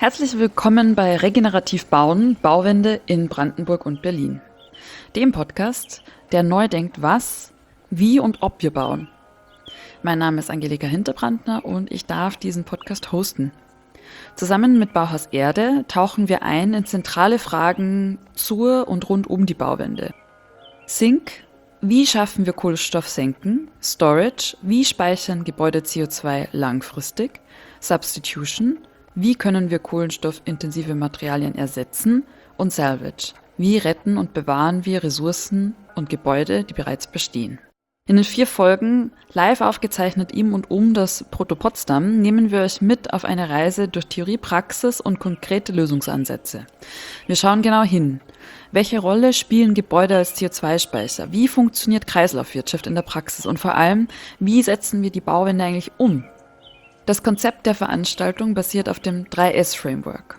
Herzlich willkommen bei Regenerativ Bauen, Bauwende in Brandenburg und Berlin. Dem Podcast, der neu denkt, was, wie und ob wir bauen. Mein Name ist Angelika Hinterbrandner und ich darf diesen Podcast hosten. Zusammen mit Bauhaus Erde tauchen wir ein in zentrale Fragen zur und rund um die Bauwende. Sink, wie schaffen wir Kohlenstoffsenken? Storage, wie speichern Gebäude CO2 langfristig? Substitution, wie können wir kohlenstoffintensive Materialien ersetzen? Und Salvage, wie retten und bewahren wir Ressourcen und Gebäude, die bereits bestehen? In den 4 Folgen, live aufgezeichnet im und um das Proto Potsdam, nehmen wir euch mit auf eine Reise durch Theorie, Praxis und konkrete Lösungsansätze. Wir schauen genau hin. Welche Rolle spielen Gebäude als CO2-Speicher? Wie funktioniert Kreislaufwirtschaft in der Praxis? Und vor allem, wie setzen wir die Bauwende eigentlich um? Das Konzept der Veranstaltung basiert auf dem 3S-Framework.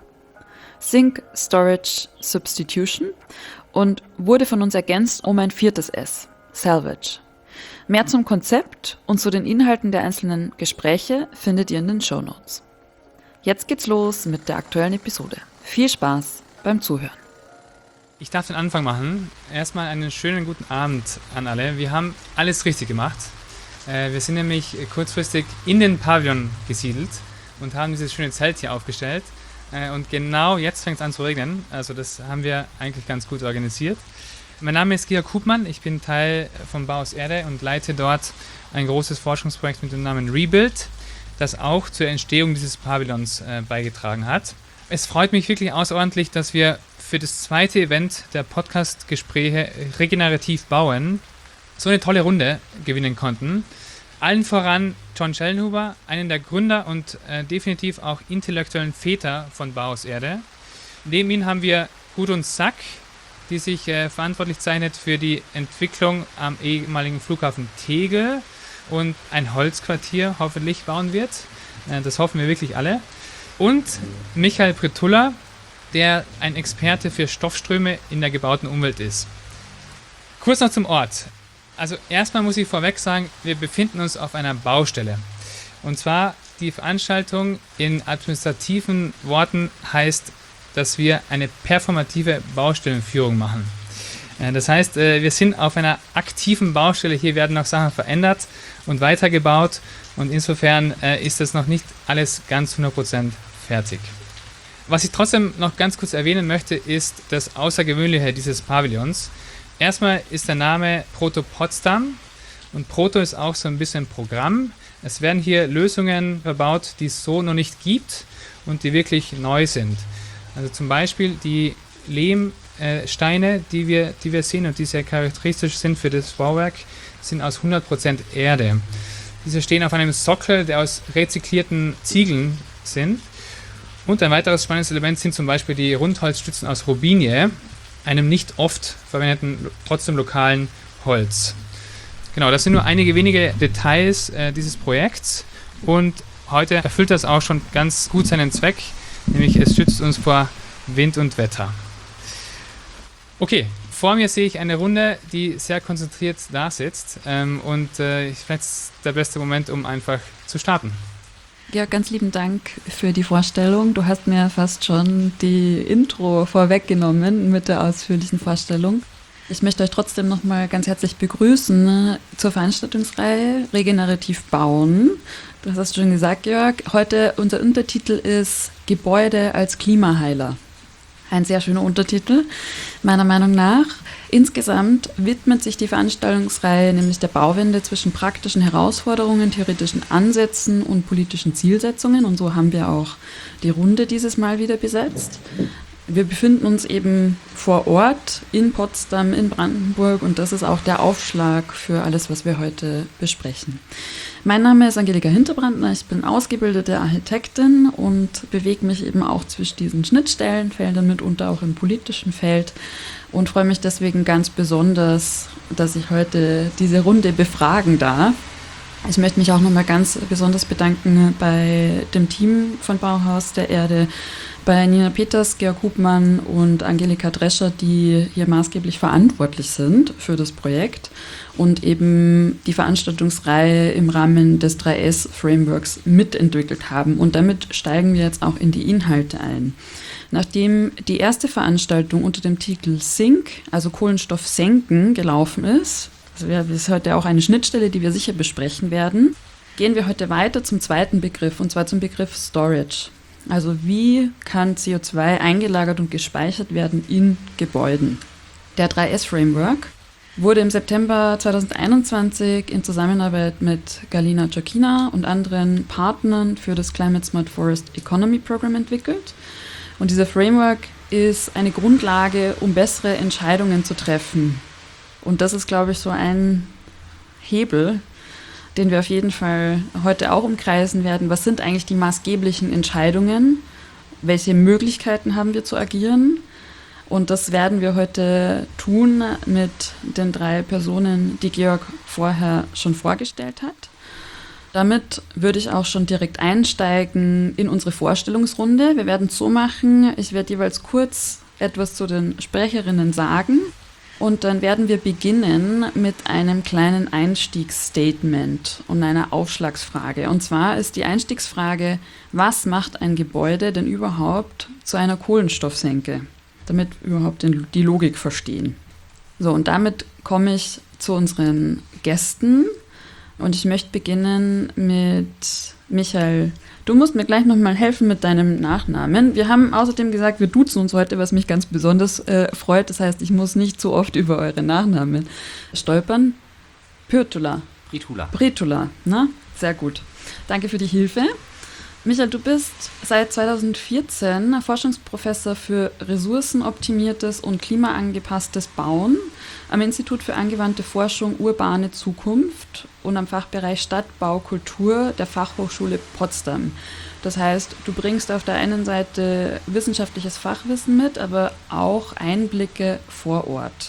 Sink, Storage, Substitution und wurde von uns ergänzt um ein 4. S, Salvage. Mehr zum Konzept und zu den Inhalten der einzelnen Gespräche findet ihr in den Shownotes. Jetzt geht's los mit der aktuellen Episode. Viel Spaß beim Zuhören. Ich darf den Anfang machen. Erstmal einen schönen guten Abend an alle. Wir haben alles richtig gemacht. Wir sind nämlich kurzfristig in den Pavillon gesiedelt und haben dieses schöne Zelt hier aufgestellt. Und genau jetzt fängt es an zu regnen. Also das haben wir eigentlich ganz gut organisiert. Mein Name ist Georg Hubmann. Ich bin Teil von Bauhaus Erde und leite dort ein großes Forschungsprojekt mit dem Namen Rebuild, das auch zur Entstehung dieses Pavillons beigetragen hat. Es freut mich wirklich außerordentlich, dass wir für das zweite Event der Podcast-Gespräche Regenerativ Bauen so eine tolle Runde gewinnen konnten. Allen voran John Schellenhuber, einen der Gründer und definitiv auch intellektuellen Väter von Bauhaus Erde. Neben ihm haben wir Gudrun Sack, die sich verantwortlich zeichnet für die Entwicklung am ehemaligen Flughafen Tegel und ein Holzquartier hoffentlich bauen wird. Das hoffen wir wirklich alle. Und Michael Pretulla, der ein Experte für Stoffströme in der gebauten Umwelt ist. Kurz noch zum Ort. Also erstmal muss ich vorweg sagen, wir befinden uns auf einer Baustelle. Und zwar die Veranstaltung in administrativen Worten heißt, dass wir eine performative Baustellenführung machen. Das heißt, wir sind auf einer aktiven Baustelle. Hier werden noch Sachen verändert und weitergebaut. Und insofern ist das noch nicht alles ganz 100% fertig. Was ich trotzdem noch ganz kurz erwähnen möchte, ist das Außergewöhnliche dieses Pavillons. Erstmal ist der Name Proto Potsdam und Proto ist auch so ein bisschen Programm. Es werden hier Lösungen verbaut, die es so noch nicht gibt und die wirklich neu sind. Also zum Beispiel die Lehmsteine, die wir sehen und die sehr charakteristisch sind für das Bauwerk, sind aus 100% Erde. Diese stehen auf einem Sockel, der aus rezyklierten Ziegeln sind. Und ein weiteres spannendes Element sind zum Beispiel die Rundholzstützen aus Robinie, einem nicht oft verwendeten, trotzdem lokalen Holz. Genau, das sind nur einige wenige Details dieses Projekts und heute erfüllt das auch schon ganz gut seinen Zweck, nämlich es schützt uns vor Wind und Wetter. Okay, vor mir sehe ich eine Runde, die sehr konzentriert da sitzt und vielleicht ist der beste Moment, um einfach zu starten. Georg, ganz lieben Dank für die Vorstellung. Du hast mir fast schon die Intro vorweggenommen mit der ausführlichen Vorstellung. Ich möchte euch trotzdem nochmal ganz herzlich begrüßen zur Veranstaltungsreihe Regenerativ Bauen. Du hast schon gesagt, Georg, heute unser Untertitel ist Gebäude als Klimaheiler. Ein sehr schöner Untertitel, meiner Meinung nach. Insgesamt widmet sich die Veranstaltungsreihe nämlich der Bauwende zwischen praktischen Herausforderungen, theoretischen Ansätzen und politischen Zielsetzungen. Und so haben wir auch die Runde dieses Mal wieder besetzt. Wir befinden uns eben vor Ort in Potsdam, in Brandenburg und das ist auch der Aufschlag für alles, was wir heute besprechen. Mein Name ist Angelika Hinterbrandner, ich bin ausgebildete Architektin und bewege mich eben auch zwischen diesen Schnittstellenfeldern, mitunter auch im politischen Feld und freue mich deswegen ganz besonders, dass ich heute diese Runde befragen darf. Ich möchte mich auch nochmal ganz besonders bedanken bei dem Team von Bauhaus der Erde, bei Nina Peters, Georg Hubmann und Angelika Drescher, die hier maßgeblich verantwortlich sind für das Projekt und eben die Veranstaltungsreihe im Rahmen des 3S-Frameworks mitentwickelt haben. Und damit steigen wir jetzt auch in die Inhalte ein. Nachdem die erste Veranstaltung unter dem Titel Sink, also Kohlenstoff senken, gelaufen ist, das ist heute auch eine Schnittstelle, die wir sicher besprechen werden, gehen wir heute weiter zum zweiten Begriff, und zwar zum Begriff Storage. Also wie kann CO2 eingelagert und gespeichert werden in Gebäuden? Der 3S-Framework wurde im September 2021 in Zusammenarbeit mit Galina Jockina und anderen Partnern für das Climate Smart Forest Economy Program entwickelt. Und dieser Framework ist eine Grundlage, um bessere Entscheidungen zu treffen. Und das ist, glaube ich, so ein Hebel, den wir auf jeden Fall heute auch umkreisen werden. Was sind eigentlich die maßgeblichen Entscheidungen? Welche Möglichkeiten haben wir zu agieren? Und das werden wir heute tun mit den 3 Personen, die Georg vorher schon vorgestellt hat. Damit würde ich auch schon direkt einsteigen in unsere Vorstellungsrunde. Wir werden es so machen, ich werde jeweils kurz etwas zu den Sprecherinnen sagen. Und dann werden wir beginnen mit einem kleinen Einstiegsstatement und einer Aufschlagsfrage. Und zwar ist die Einstiegsfrage, was macht ein Gebäude denn überhaupt zu einer Kohlenstoffsenke? Damit wir überhaupt die Logik verstehen. So, und damit komme ich zu unseren Gästen. Und ich möchte beginnen mit Michael. Du musst mir gleich nochmal helfen mit deinem Nachnamen. Wir haben außerdem gesagt, wir duzen uns heute, was mich ganz besonders freut. Das heißt, ich muss nicht so oft über eure Nachnamen stolpern. Pürtula. Bretula, ne? Sehr gut. Danke für die Hilfe. Michael, du bist seit 2014 Forschungsprofessor für ressourcenoptimiertes und klimaangepasstes Bauen am Institut für angewandte Forschung Urbane Zukunft und am Fachbereich Stadtbaukultur der Fachhochschule Potsdam. Das heißt, du bringst auf der einen Seite wissenschaftliches Fachwissen mit, aber auch Einblicke vor Ort.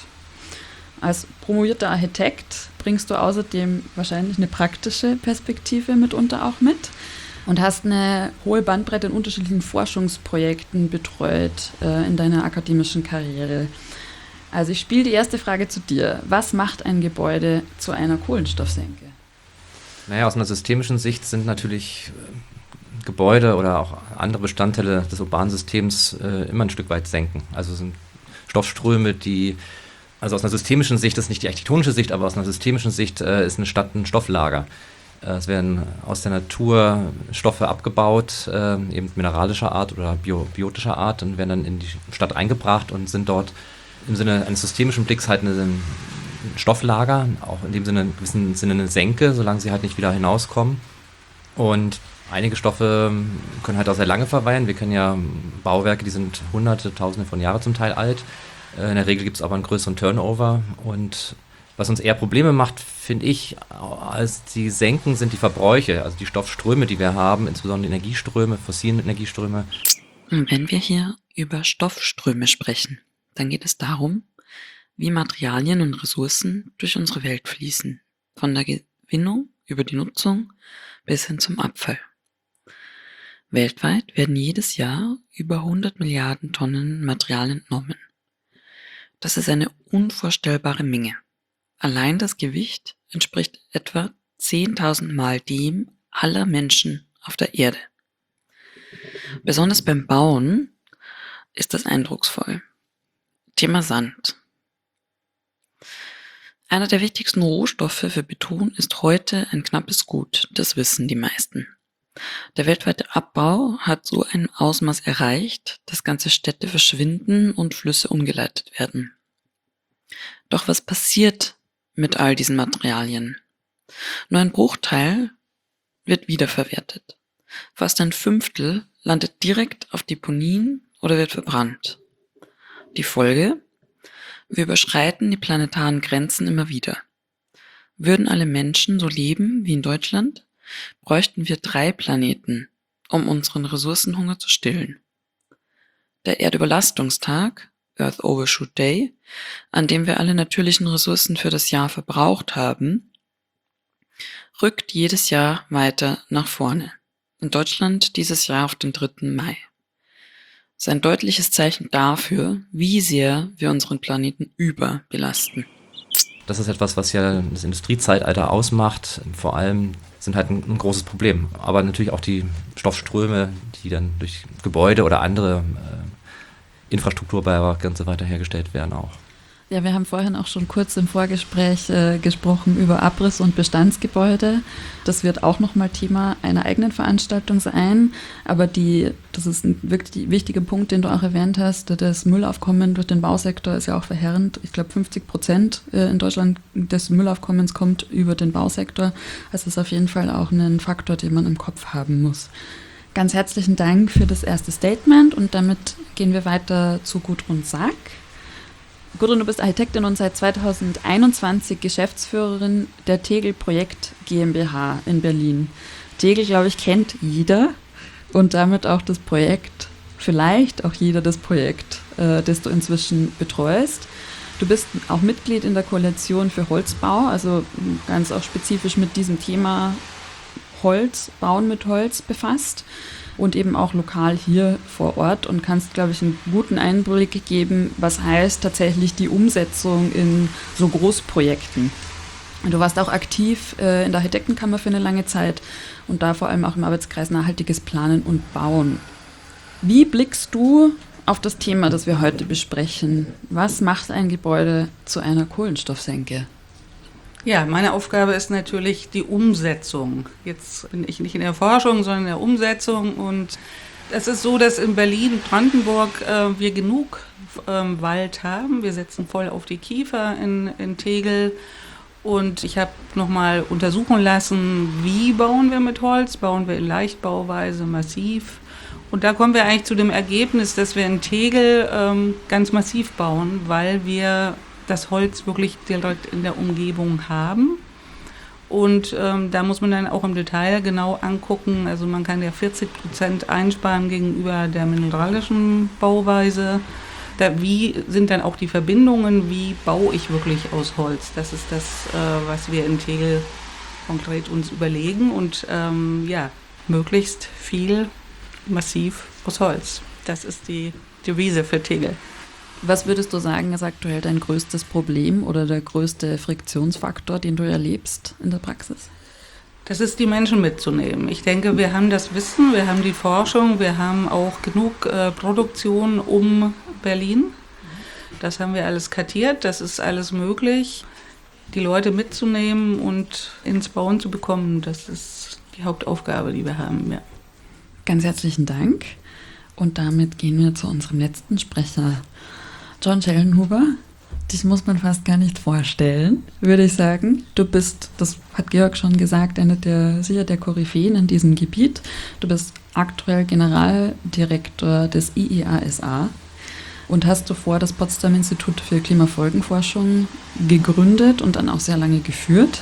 Als promovierter Architekt bringst du außerdem wahrscheinlich eine praktische Perspektive mitunter auch mit. Und hast eine hohe Bandbreite in unterschiedlichen Forschungsprojekten betreut in deiner akademischen Karriere. Also ich spiele die erste Frage zu dir. Was macht ein Gebäude zu einer Kohlenstoffsenke? Naja, aus einer systemischen Sicht sind natürlich Gebäude oder auch andere Bestandteile des urbanen Systems immer ein Stück weit senken. Also sind Stoffströme, also aus einer systemischen Sicht, das ist nicht die architektonische Sicht, aber aus einer systemischen Sicht ist eine Stadt ein Stofflager. Es werden aus der Natur Stoffe abgebaut, eben mineralischer Art oder biotischer Art, und werden dann in die Stadt eingebracht und sind dort im Sinne eines systemischen Blicks halt ein Stofflager, auch in dem Sinne, in gewissem Sinne eine Senke, solange sie halt nicht wieder hinauskommen. Und einige Stoffe können halt auch sehr lange verweilen. Wir kennen ja Bauwerke, die sind Hunderte, Tausende von Jahren zum Teil alt. In der Regel gibt es aber einen größeren Turnover, und was uns eher Probleme macht, finde ich, als die Senken, sind die Verbräuche, also die Stoffströme, die wir haben, insbesondere Energieströme, fossile Energieströme. Und wenn wir hier über Stoffströme sprechen, dann geht es darum, wie Materialien und Ressourcen durch unsere Welt fließen, von der Gewinnung über die Nutzung bis hin zum Abfall. Weltweit werden jedes Jahr über 100 Milliarden Tonnen Material entnommen. Das ist eine unvorstellbare Menge. Allein das Gewicht entspricht etwa 10.000 Mal dem aller Menschen auf der Erde. Besonders beim Bauen ist das eindrucksvoll. Thema Sand. Einer der wichtigsten Rohstoffe für Beton ist heute ein knappes Gut, das wissen die meisten. Der weltweite Abbau hat so ein Ausmaß erreicht, dass ganze Städte verschwinden und Flüsse umgeleitet werden. Doch was passiert mit all diesen Materialien? Nur ein Bruchteil wird wiederverwertet. Fast ein Fünftel landet direkt auf Deponien oder wird verbrannt. Die Folge? Wir überschreiten die planetaren Grenzen immer wieder. Würden alle Menschen so leben wie in Deutschland, bräuchten wir 3 Planeten, um unseren Ressourcenhunger zu stillen. Der Erdüberlastungstag, Earth Overshoot Day, an dem wir alle natürlichen Ressourcen für das Jahr verbraucht haben rückt jedes Jahr weiter nach vorne. In Deutschland dieses Jahr auf den 3. Mai. Das ist ein deutliches Zeichen dafür, wie sehr wir unseren Planeten überbelasten. Das ist etwas, was ja das Industriezeitalter ausmacht. Vor allem sind halt ein großes Problem. Aber natürlich auch die Stoffströme, die dann durch Gebäude oder andere Infrastrukturbauwerke und so weiter hergestellt werden auch. Ja, wir haben vorhin auch schon kurz im Vorgespräch gesprochen über Abriss- und Bestandsgebäude. Das wird auch nochmal Thema einer eigenen Veranstaltung sein. Aber das ist ein wirklich wichtiger Punkt, den du auch erwähnt hast. Das Müllaufkommen durch den Bausektor ist ja auch verheerend. Ich glaube, 50% in Deutschland des Müllaufkommens kommt über den Bausektor. Das ist auf jeden Fall auch ein Faktor, den man im Kopf haben muss. Ganz herzlichen Dank für das erste Statement und damit gehen wir weiter zu Gudrun Sack. Gudrun, du bist Architektin und seit 2021 Geschäftsführerin der Tegel Projekt GmbH in Berlin. Tegel, glaube ich, kennt jeder und damit auch das Projekt, vielleicht auch jeder das Projekt, das du inzwischen betreust. Du bist auch Mitglied in der Koalition für Holzbau, also ganz auch spezifisch mit diesem Thema Holz, Bauen mit Holz befasst. Und eben auch lokal hier vor Ort und kannst, glaube ich, einen guten Einblick geben, was heißt tatsächlich die Umsetzung in so Großprojekten. Du warst auch aktiv in der Architektenkammer für eine lange Zeit und da vor allem auch im Arbeitskreis Nachhaltiges Planen und Bauen. Wie blickst du auf das Thema, das wir heute besprechen? Was macht ein Gebäude zu einer Kohlenstoffsenke? Ja, meine Aufgabe ist natürlich die Umsetzung. Jetzt bin ich nicht in der Forschung, sondern in der Umsetzung. Und es ist so, dass in Berlin-Brandenburg wir genug Wald haben. Wir setzen voll auf die Kiefer in Tegel. Und ich habe nochmal untersuchen lassen, wie bauen wir mit Holz? Bauen wir in Leichtbauweise, massiv? Und da kommen wir eigentlich zu dem Ergebnis, dass wir in Tegel ganz massiv bauen, weil wir das Holz wirklich direkt in der Umgebung haben. Und da muss man dann auch im Detail genau angucken. Also man kann ja 40% einsparen gegenüber der mineralischen Bauweise. Wie sind dann auch die Verbindungen? Wie baue ich wirklich aus Holz? Das ist das, was wir in Tegel konkret uns überlegen. Und möglichst viel massiv aus Holz. Das ist die Devise für Tegel. Was würdest du sagen, ist aktuell dein größtes Problem oder der größte Friktionsfaktor, den du erlebst in der Praxis? Das ist, die Menschen mitzunehmen. Ich denke, wir haben das Wissen, wir haben die Forschung, wir haben auch genug Produktion um Berlin. Das haben wir alles kartiert, das ist alles möglich. Die Leute mitzunehmen und ins Bauen zu bekommen, das ist die Hauptaufgabe, die wir haben. Ja. Ganz herzlichen Dank. Und damit gehen wir zu unserem letzten Sprecher. John Schellenhuber, dich muss man fast gar nicht vorstellen, würde ich sagen. Du bist, das hat Georg schon gesagt, sicher der Koryphäen in diesem Gebiet. Du bist aktuell Generaldirektor des IIASA und hast zuvor das Potsdam Institut für Klimafolgenforschung gegründet und dann auch sehr lange geführt.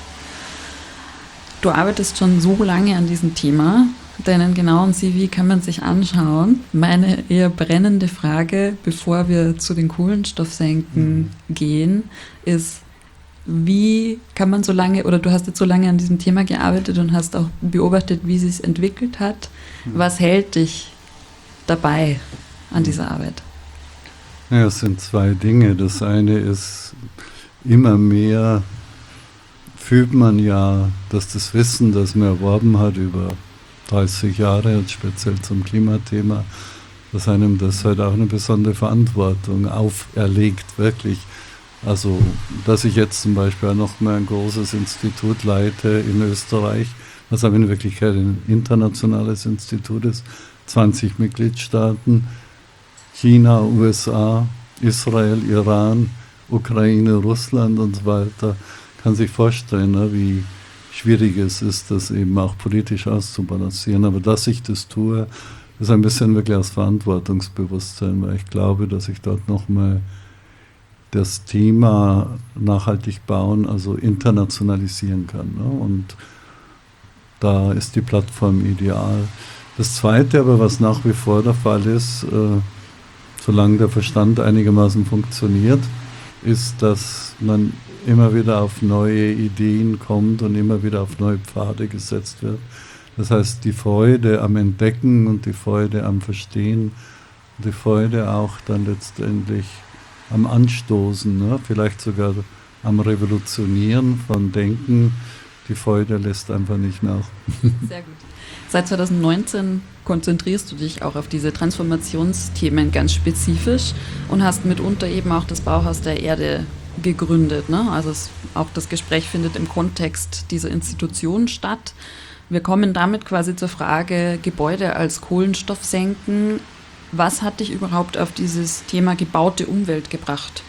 Du arbeitest schon so lange an diesem Thema. Deinen genauen CV kann man sich anschauen. Meine eher brennende Frage, bevor wir zu den Kohlenstoffsenken gehen, ist, wie kann man so lange, oder du hast jetzt so lange an diesem Thema gearbeitet und hast auch beobachtet, wie es sich entwickelt hat. Was hält dich dabei an dieser Arbeit? Ja, es sind zwei Dinge. Das eine ist, immer mehr fühlt man ja, dass das Wissen, das man erworben hat über 30 Jahre, jetzt speziell zum Klimathema, dass einem das halt auch eine besondere Verantwortung auferlegt, wirklich. Also, dass ich jetzt zum Beispiel auch noch mal ein großes Institut leite in Österreich, was aber in Wirklichkeit ein internationales Institut ist, 20 Mitgliedstaaten, China, USA, Israel, Iran, Ukraine, Russland und so weiter, kann sich vorstellen, ne, wie schwierig es ist, das eben auch politisch auszubalancieren. Aber dass ich das tue, ist ein bisschen wirklich aus Verantwortungsbewusstsein, weil ich glaube, dass ich dort nochmal das Thema nachhaltig bauen, also internationalisieren kann. Ne? Und da ist die Plattform ideal. Das Zweite aber, was nach wie vor der Fall ist, solange der Verstand einigermaßen funktioniert, ist, dass man immer wieder auf neue Ideen kommt und immer wieder auf neue Pfade gesetzt wird. Das heißt, die Freude am Entdecken und die Freude am Verstehen, die Freude auch dann letztendlich am Anstoßen, ne? Vielleicht sogar am Revolutionieren von Denken, die Freude lässt einfach nicht nach. Sehr gut. Seit 2019 konzentrierst du dich auch auf diese Transformationsthemen ganz spezifisch und hast mitunter eben auch das Bauhaus der Erde gegründet. Ne? Also auch das Gespräch findet im Kontext dieser Institution statt. Wir kommen damit quasi zur Frage Gebäude als Kohlenstoffsenken. Was hat dich überhaupt auf dieses Thema gebaute Umwelt gebracht?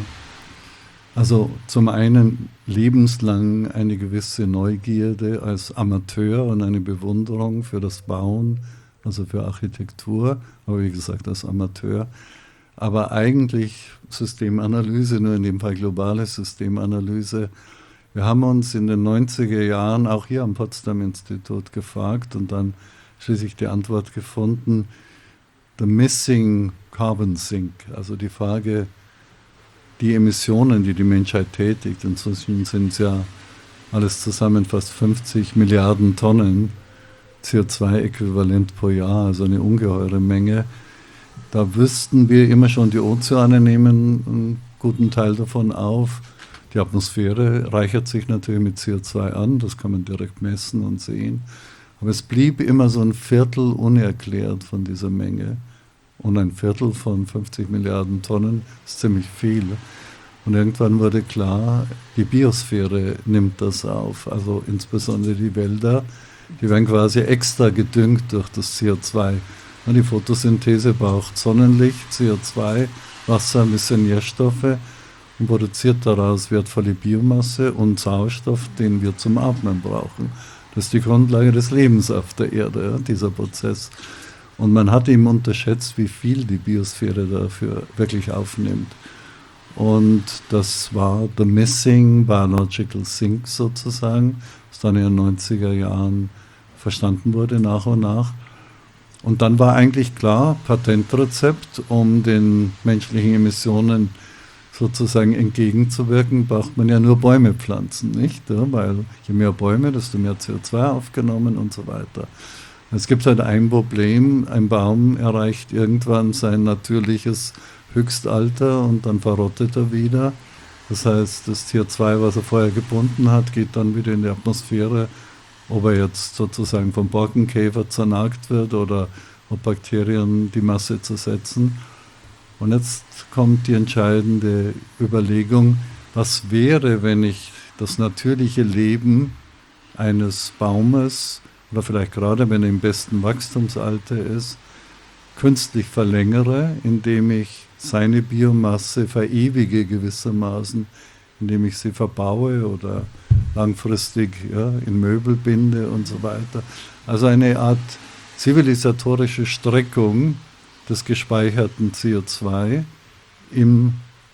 Also zum einen lebenslang eine gewisse Neugierde als Amateur und eine Bewunderung für das Bauen, also für Architektur, aber wie gesagt als Amateur. Aber eigentlich Systemanalyse, nur in dem Fall globale Systemanalyse. Wir haben uns in den 90er Jahren auch hier am Potsdam-Institut gefragt und dann schließlich die Antwort gefunden, the missing carbon sink, also die Frage, die Emissionen, die die Menschheit tätigt, inzwischen sind es ja alles zusammen fast 50 Milliarden Tonnen CO2-Äquivalent pro Jahr, also eine ungeheure Menge. Da wüssten wir immer schon, die Ozeane nehmen einen guten Teil davon auf. Die Atmosphäre reichert sich natürlich mit CO2 an, das kann man direkt messen und sehen. Aber es blieb immer so ein Viertel unerklärt von dieser Menge. Und ein Viertel von 50 Milliarden Tonnen ist ziemlich viel. Und irgendwann wurde klar, die Biosphäre nimmt das auf. Also insbesondere die Wälder, die werden quasi extra gedüngt durch das CO2. Und die Photosynthese braucht Sonnenlicht, CO2, Wasser, ein bisschen Nährstoffe und produziert daraus wertvolle Biomasse und Sauerstoff, den wir zum Atmen brauchen. Das ist die Grundlage des Lebens auf der Erde, ja, dieser Prozess. Und man hat eben unterschätzt, wie viel die Biosphäre dafür wirklich aufnimmt. Und das war the missing biological sink sozusagen, was dann in den 90er Jahren verstanden wurde nach und nach. Und dann war eigentlich klar, Patentrezept, um den menschlichen Emissionen sozusagen entgegenzuwirken, braucht man ja nur Bäume pflanzen, nicht? Ja, weil je mehr Bäume, desto mehr CO2 aufgenommen und so weiter. Es gibt halt ein Problem, ein Baum erreicht irgendwann sein natürliches Höchstalter und dann verrottet er wieder. Das heißt, das CO2, was er vorher gebunden hat, geht dann wieder in die Atmosphäre, ob er jetzt sozusagen vom Borkenkäfer zernagt wird oder ob Bakterien die Masse zersetzen. Und jetzt kommt die entscheidende Überlegung, was wäre, wenn ich das natürliche Leben eines Baumes oder vielleicht gerade, wenn er im besten Wachstumsalter ist, künstlich verlängere, indem ich seine Biomasse verewige gewissermaßen, indem ich sie verbaue oder langfristig in Möbel binde und so weiter. Also eine Art zivilisatorische Streckung des gespeicherten CO2 im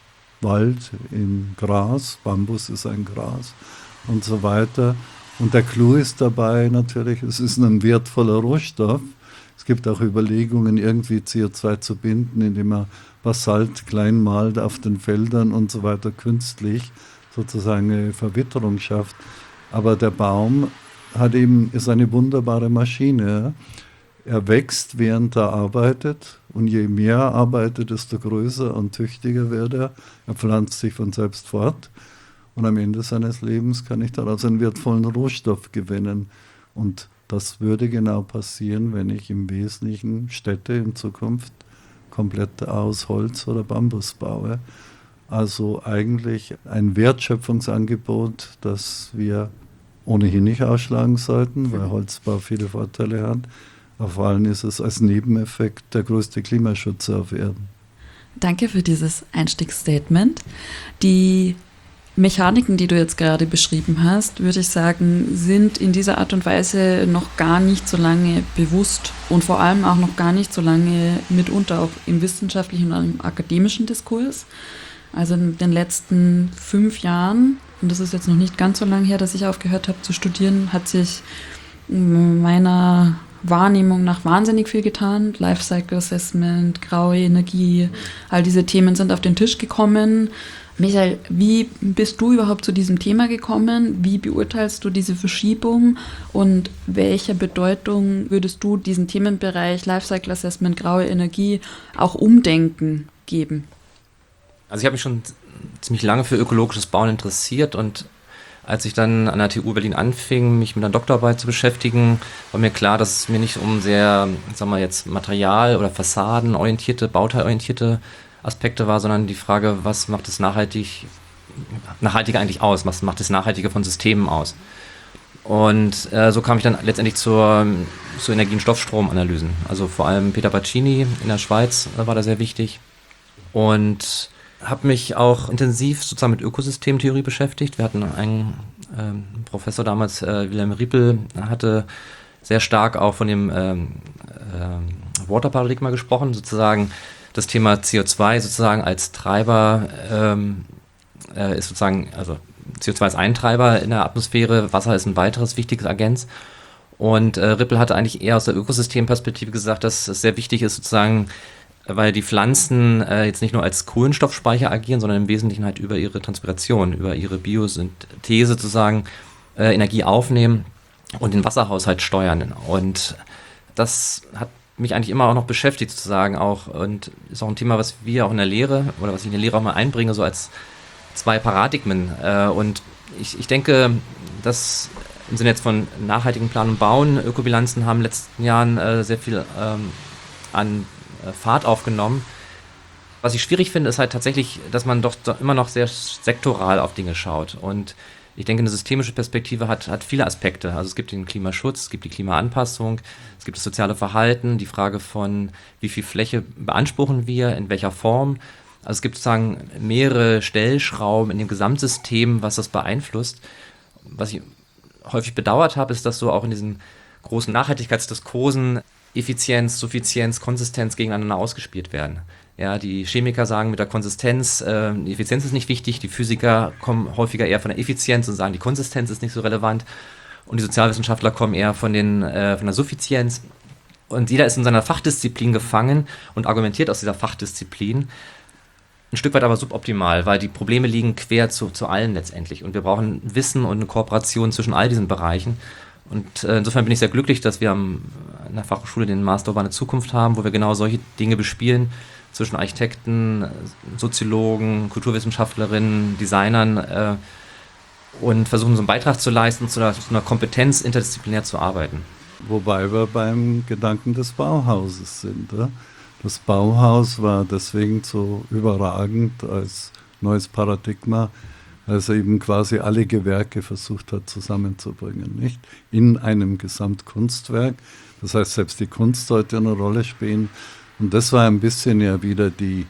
Wald, im Gras, Bambus ist ein Gras und so weiter. Und der Clou ist dabei natürlich, es ist ein wertvoller Rohstoff. Es gibt auch Überlegungen, irgendwie CO2 zu binden, indem man Basalt klein malt auf den Feldern und so weiter, künstlich sozusagen eine Verwitterung schafft. Aber der Baum ist eine wunderbare Maschine. Er wächst, während er arbeitet, und je mehr er arbeitet, desto größer und tüchtiger wird er. Er pflanzt sich von selbst fort. Und am Ende seines Lebens kann ich daraus einen wertvollen Rohstoff gewinnen. Und das würde genau passieren, wenn ich im Wesentlichen Städte in Zukunft komplett aus Holz oder Bambus baue. Also eigentlich ein Wertschöpfungsangebot, das wir ohnehin nicht ausschlagen sollten, weil Holzbau viele Vorteile hat. Aber vor allem ist es als Nebeneffekt der größte Klimaschützer auf Erden. Danke für dieses Einstiegsstatement. Die Mechaniken, die du jetzt gerade beschrieben hast, würde ich sagen, sind in dieser Art und Weise noch gar nicht so lange bewusst und vor allem auch noch gar nicht so lange mitunter auch im wissenschaftlichen und im akademischen Diskurs. Also in den letzten 5 Jahren, und das ist jetzt noch nicht ganz so lange her, dass ich aufgehört habe zu studieren, hat sich meiner Wahrnehmung nach wahnsinnig viel getan. Lifecycle Assessment, graue Energie, all diese Themen sind auf den Tisch gekommen. Michael, wie bist du überhaupt zu diesem Thema gekommen? Wie beurteilst du diese Verschiebung und welche Bedeutung würdest du diesen Themenbereich Lifecycle Assessment, graue Energie auch Umdenken geben? Also ich habe mich schon ziemlich lange für ökologisches Bauen interessiert und als ich dann an der TU Berlin anfing, mich mit einer Doktorarbeit zu beschäftigen, war mir klar, dass es mir nicht um sehr, sagen wir jetzt, Material- oder Fassadenorientierte, bauteilorientierte Aspekte war, sondern die Frage, was macht das Nachhaltige eigentlich aus? Was macht das Nachhaltige von Systemen aus? Und so kam ich dann letztendlich zu Energie- und Stoffstromanalysen. Also vor allem Peter Baccini in der Schweiz war da sehr wichtig. Und habe mich auch intensiv sozusagen mit Ökosystemtheorie beschäftigt. Wir hatten einen Professor damals, Wilhelm Riepel, hatte sehr stark auch von dem Water-Paradigma gesprochen, sozusagen das Thema CO2 sozusagen als Treiber ist sozusagen, also CO2 ist ein Treiber in der Atmosphäre, Wasser ist ein weiteres wichtiges Agens. Und Rippel hatte eigentlich eher aus der Ökosystemperspektive gesagt, dass es sehr wichtig ist sozusagen, weil die Pflanzen jetzt nicht nur als Kohlenstoffspeicher agieren, sondern im Wesentlichen halt über ihre Transpiration, über ihre Biosynthese sozusagen Energie aufnehmen und den Wasserhaushalt steuern. Und das hat mich eigentlich immer auch noch beschäftigt sozusagen auch und ist auch ein Thema, was wir auch in der Lehre oder was ich in der Lehre auch mal einbringe, so als zwei Paradigmen. Und ich denke, dass im Sinne jetzt von nachhaltigen Plan und Bauen, Ökobilanzen haben in den letzten Jahren sehr viel an Fahrt aufgenommen. Was ich schwierig finde, ist halt tatsächlich, dass man doch immer noch sehr sektoral auf Dinge schaut. Und ich denke, eine systemische Perspektive hat viele Aspekte. Also es gibt den Klimaschutz, es gibt die Klimaanpassung, es gibt das soziale Verhalten, die Frage von, wie viel Fläche beanspruchen wir, in welcher Form. Also es gibt sozusagen mehrere Stellschrauben in dem Gesamtsystem, was das beeinflusst. Was ich häufig bedauert habe, ist, dass so auch in diesen großen Nachhaltigkeitsdiskursen Effizienz, Suffizienz, Konsistenz gegeneinander ausgespielt werden. Ja, die Chemiker sagen mit der Konsistenz, die Effizienz ist nicht wichtig, die Physiker kommen häufiger eher von der Effizienz und sagen, die Konsistenz ist nicht so relevant und die Sozialwissenschaftler kommen eher von der Suffizienz und jeder ist in seiner Fachdisziplin gefangen und argumentiert aus dieser Fachdisziplin ein Stück weit aber suboptimal, weil die Probleme liegen quer zu allen letztendlich und wir brauchen Wissen und eine Kooperation zwischen all diesen Bereichen. Und insofern bin ich sehr glücklich, dass wir an der Fachhochschule den Master Urbane Zukunft haben, wo wir genau solche Dinge bespielen, zwischen Architekten, Soziologen, Kulturwissenschaftlerinnen, Designern und versuchen so einen Beitrag zu leisten, zu einer Kompetenz interdisziplinär zu arbeiten. Wobei wir beim Gedanken des Bauhauses sind. Ja? Das Bauhaus war deswegen so überragend als neues Paradigma, als er eben quasi alle Gewerke versucht hat zusammenzubringen, nicht? In einem Gesamtkunstwerk. Das heißt, selbst die Kunst sollte eine Rolle spielen. Und das war ein bisschen ja wieder die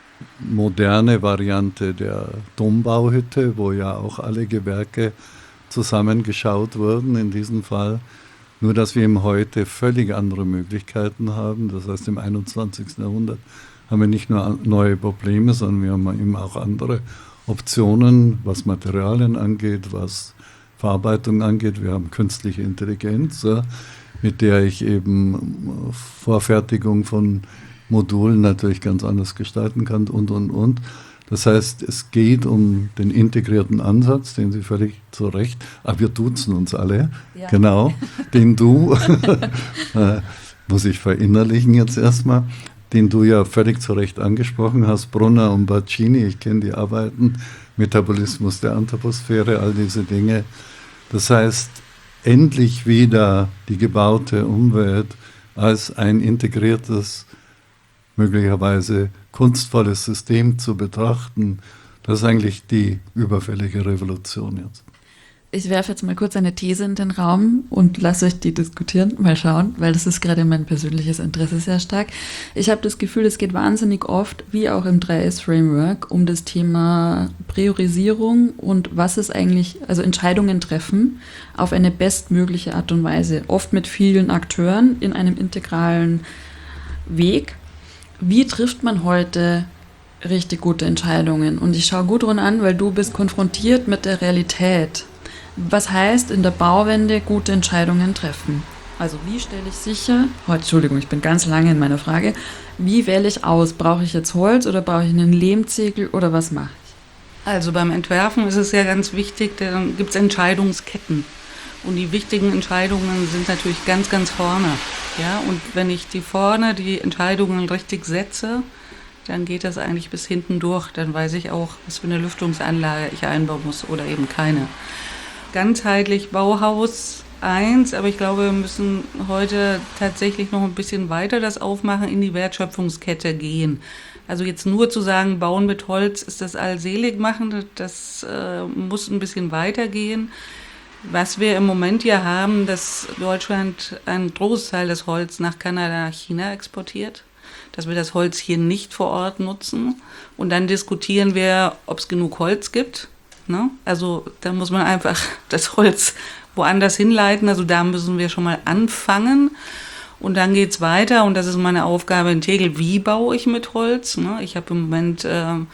moderne Variante der Dombauhütte, wo ja auch alle Gewerke zusammengeschaut wurden in diesem Fall. Nur, dass wir eben heute völlig andere Möglichkeiten haben. Das heißt, im 21. Jahrhundert haben wir nicht nur neue Probleme, sondern wir haben eben auch andere Optionen, was Materialien angeht, was Verarbeitung angeht. Wir haben künstliche Intelligenz, mit der ich eben Vorfertigung von Modulen natürlich ganz anders gestalten kann und. Das heißt, es geht um den integrierten Ansatz, den Sie völlig zu Recht, aber wir duzen uns alle, ja. Genau, den du, muss ich verinnerlichen jetzt erstmal, den du ja völlig zu Recht angesprochen hast, Brunner und Baccini, ich kenne die Arbeiten, Metabolismus der Anthroposphäre, all diese Dinge. Das heißt, endlich wieder die gebaute Umwelt als ein integriertes, möglicherweise kunstvolles System zu betrachten, das ist eigentlich die überfällige Revolution jetzt. Ich werfe jetzt mal kurz eine These in den Raum und lasse euch die diskutieren, mal schauen, weil das ist gerade mein persönliches Interesse sehr stark. Ich habe das Gefühl, es geht wahnsinnig oft, wie auch im 3S-Framework, um das Thema Priorisierung und was ist eigentlich, also Entscheidungen treffen auf eine bestmögliche Art und Weise, oft mit vielen Akteuren in einem integralen Weg. Wie trifft man heute richtig gute Entscheidungen? Und ich schaue Gudrun an, weil du bist konfrontiert mit der Realität. Was heißt in der Bauwende gute Entscheidungen treffen? Also wie stelle ich sicher, Entschuldigung, ich bin ganz lange in meiner Frage, wie wähle ich aus? Brauche ich jetzt Holz oder brauche ich einen Lehmziegel oder was mache ich? Also beim Entwerfen ist es ja ganz wichtig, dann gibt es Entscheidungsketten. Und die wichtigen Entscheidungen sind natürlich ganz, ganz vorne. Ja? Und wenn ich die Entscheidungen richtig setze, dann geht das eigentlich bis hinten durch. Dann weiß ich auch, was für eine Lüftungsanlage ich einbauen muss oder eben keine. Ganzheitlich Bauhaus 1, aber ich glaube, wir müssen heute tatsächlich noch ein bisschen weiter das aufmachen, in die Wertschöpfungskette gehen. Also jetzt nur zu sagen, bauen mit Holz ist das allselig machen, das muss ein bisschen weitergehen. Was wir im Moment ja haben, dass Deutschland einen Großteil des Holz nach Kanada, China exportiert, dass wir das Holz hier nicht vor Ort nutzen. Und dann diskutieren wir, ob es genug Holz gibt. Ne? Also da muss man einfach das Holz woanders hinleiten. Also da müssen wir schon mal anfangen. Und dann geht es weiter, und das ist meine Aufgabe in Tegel, wie baue ich mit Holz? Ne? Ich habe im Moment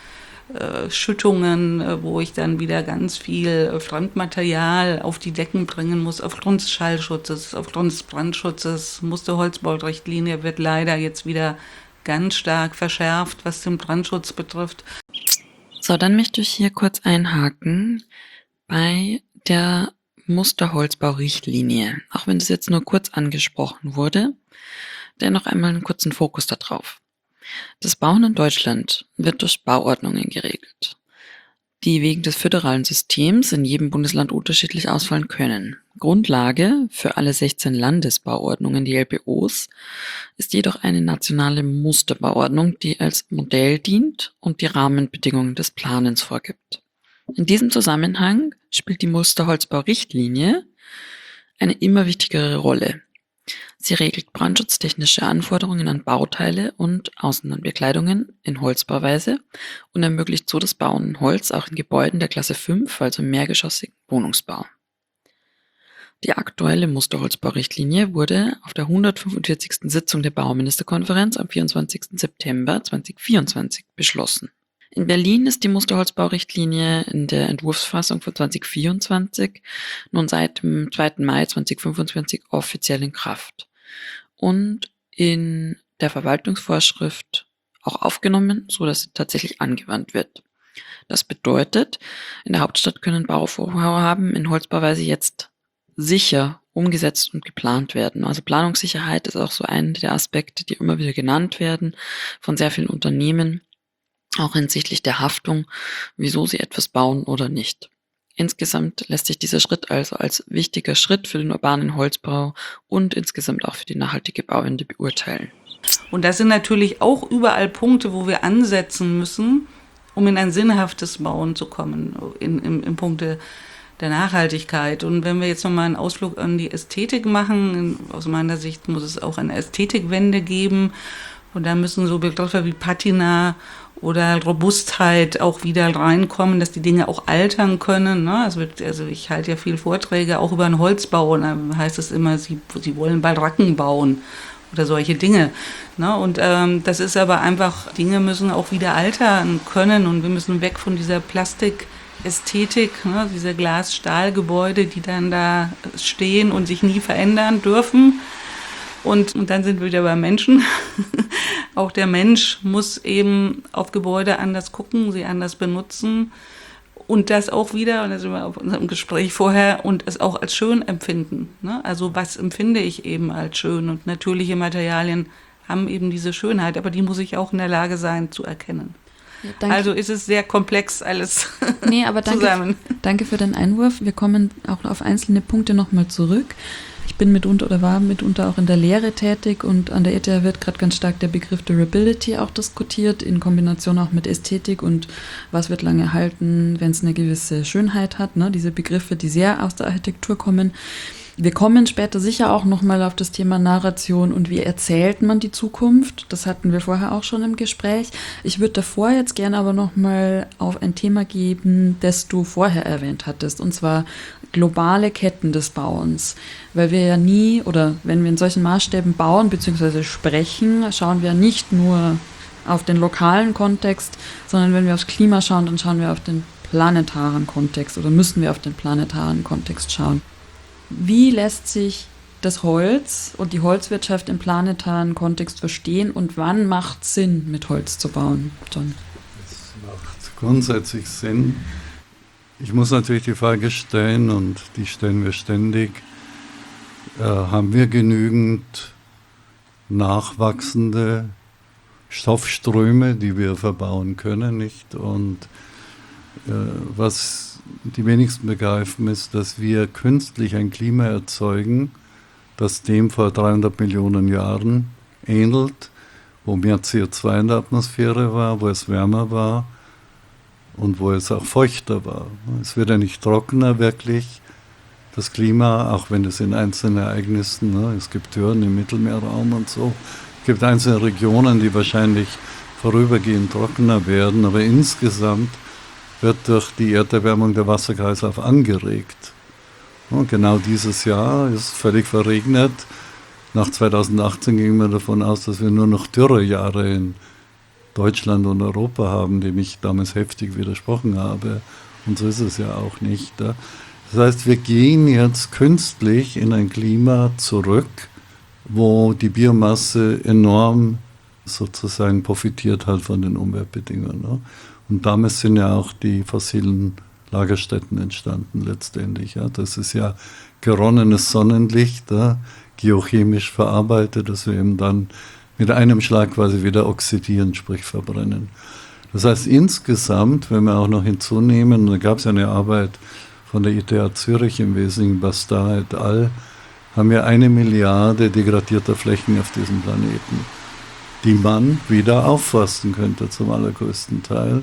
Schüttungen, wo ich dann wieder ganz viel Fremdmaterial auf die Decken bringen muss, aufgrund des Schallschutzes, aufgrund des Brandschutzes. Musterholzbaurichtlinie wird leider jetzt wieder ganz stark verschärft, was den Brandschutz betrifft. So, dann möchte ich hier kurz einhaken bei der Musterholzbaurichtlinie. Auch wenn das jetzt nur kurz angesprochen wurde, dennoch einmal einen kurzen Fokus darauf. Das Bauen in Deutschland wird durch Bauordnungen geregelt, die wegen des föderalen Systems in jedem Bundesland unterschiedlich ausfallen können. Grundlage für alle 16 Landesbauordnungen, die LBOs, ist jedoch eine nationale Musterbauordnung, die als Modell dient und die Rahmenbedingungen des Planens vorgibt. In diesem Zusammenhang spielt die Musterholzbaurichtlinie eine immer wichtigere Rolle. Sie regelt brandschutztechnische Anforderungen an Bauteile und Außenbekleidungen in Holzbauweise und ermöglicht so das Bauen in Holz auch in Gebäuden der Klasse 5, also mehrgeschossigen Wohnungsbau. Die aktuelle Musterholzbaurichtlinie wurde auf der 145. Sitzung der Bauministerkonferenz am 24. September 2024 beschlossen. In Berlin ist die Musterholzbaurichtlinie in der Entwurfsfassung für 2024 nun seit dem 2. Mai 2025 offiziell in Kraft und in der Verwaltungsvorschrift auch aufgenommen, so dass sie tatsächlich angewandt wird. Das bedeutet, in der Hauptstadt können Bauvorhaben in Holzbauweise jetzt sicher umgesetzt und geplant werden. Also Planungssicherheit ist auch so einer der Aspekte, die immer wieder genannt werden von sehr vielen Unternehmen, auch hinsichtlich der Haftung, wieso sie etwas bauen oder nicht. Insgesamt lässt sich dieser Schritt also als wichtiger Schritt für den urbanen Holzbau und insgesamt auch für die nachhaltige Bauwende beurteilen. Und das sind natürlich auch überall Punkte, wo wir ansetzen müssen, um in ein sinnhaftes Bauen zu kommen, in Punkte der Nachhaltigkeit. Und wenn wir jetzt nochmal einen Ausflug an die Ästhetik machen, aus meiner Sicht muss es auch eine Ästhetikwende geben. Und da müssen so Begriffe wie Patina oder Robustheit auch wieder reinkommen, dass die Dinge auch altern können. Ne? Also ich halte ja viel Vorträge auch über den Holzbau, und dann heißt es immer, sie wollen Baracken bauen oder solche Dinge. Ne? Und das ist aber einfach, Dinge müssen auch wieder altern können, und wir müssen weg von dieser Plastikästhetik, ne? Diese Glas-Stahl-Gebäude, die dann da stehen und sich nie verändern dürfen. Und dann sind wir wieder beim Menschen. Auch der Mensch muss eben auf Gebäude anders gucken, sie anders benutzen und das auch wieder, und da sind wir auf unserem Gespräch vorher, und es auch als schön empfinden. Ne? Also was empfinde ich eben als schön? Und natürliche Materialien haben eben diese Schönheit, aber die muss ich auch in der Lage sein zu erkennen. Ja, also ist es sehr komplex alles aber zusammen. Danke für den Einwurf. Wir kommen auch auf einzelne Punkte nochmal zurück. Ich bin war mitunter auch in der Lehre tätig, und an der ETH wird gerade ganz stark der Begriff Durability auch diskutiert, in Kombination auch mit Ästhetik und was wird lange halten, wenn es eine gewisse Schönheit hat, ne? Diese Begriffe, die sehr aus der Architektur kommen. Wir kommen später sicher auch nochmal auf das Thema Narration und wie erzählt man die Zukunft. Das hatten wir vorher auch schon im Gespräch. Ich würde davor jetzt gerne aber nochmal auf ein Thema geben, das du vorher erwähnt hattest, und zwar globale Ketten des Bauens. Weil wir ja nie, oder wenn wir in solchen Maßstäben bauen bzw. sprechen, schauen wir nicht nur auf den lokalen Kontext, sondern wenn wir aufs Klima schauen, dann schauen wir auf den planetaren Kontext oder müssen wir auf den planetaren Kontext schauen. Wie lässt sich das Holz und die Holzwirtschaft im planetaren Kontext verstehen, und wann macht es Sinn, mit Holz zu bauen, John? Es macht grundsätzlich sind. Ich muss natürlich die Frage stellen, und die stellen wir ständig, haben wir genügend nachwachsende Stoffströme, die wir verbauen können, nicht? Und was die wenigsten begreifen, ist, dass wir künstlich ein Klima erzeugen, das dem vor 300 Millionen Jahren ähnelt, wo mehr CO2 in der Atmosphäre war, wo es wärmer war und wo es auch feuchter war. Es wird ja nicht trockener wirklich, das Klima, auch wenn es in einzelnen Ereignissen, es gibt Dürren im Mittelmeerraum und so, es gibt einzelne Regionen, die wahrscheinlich vorübergehend trockener werden, aber insgesamt wird durch die Erderwärmung der Wasserkreislauf angeregt. Und genau dieses Jahr ist völlig verregnet. Nach 2018 gingen wir davon aus, dass wir nur noch Dürrejahre in Deutschland und Europa haben, dem ich damals heftig widersprochen habe. Und so ist es ja auch nicht. Das heißt, wir gehen jetzt künstlich in ein Klima zurück, wo die Biomasse enorm sozusagen profitiert hat von den Umweltbedingungen. Und damit sind ja auch die fossilen Lagerstätten entstanden letztendlich. Das ist ja geronnenes Sonnenlicht, geochemisch verarbeitet, das wir eben dann mit einem Schlag quasi wieder oxidieren, sprich verbrennen. Das heißt insgesamt, wenn wir auch noch hinzunehmen, da gab es ja eine Arbeit von der ETH Zürich im Wesentlichen, Bastard et al., haben wir 1 Milliarde degradierter Flächen auf diesem Planeten, die man wieder aufforsten könnte zum allergrößten Teil,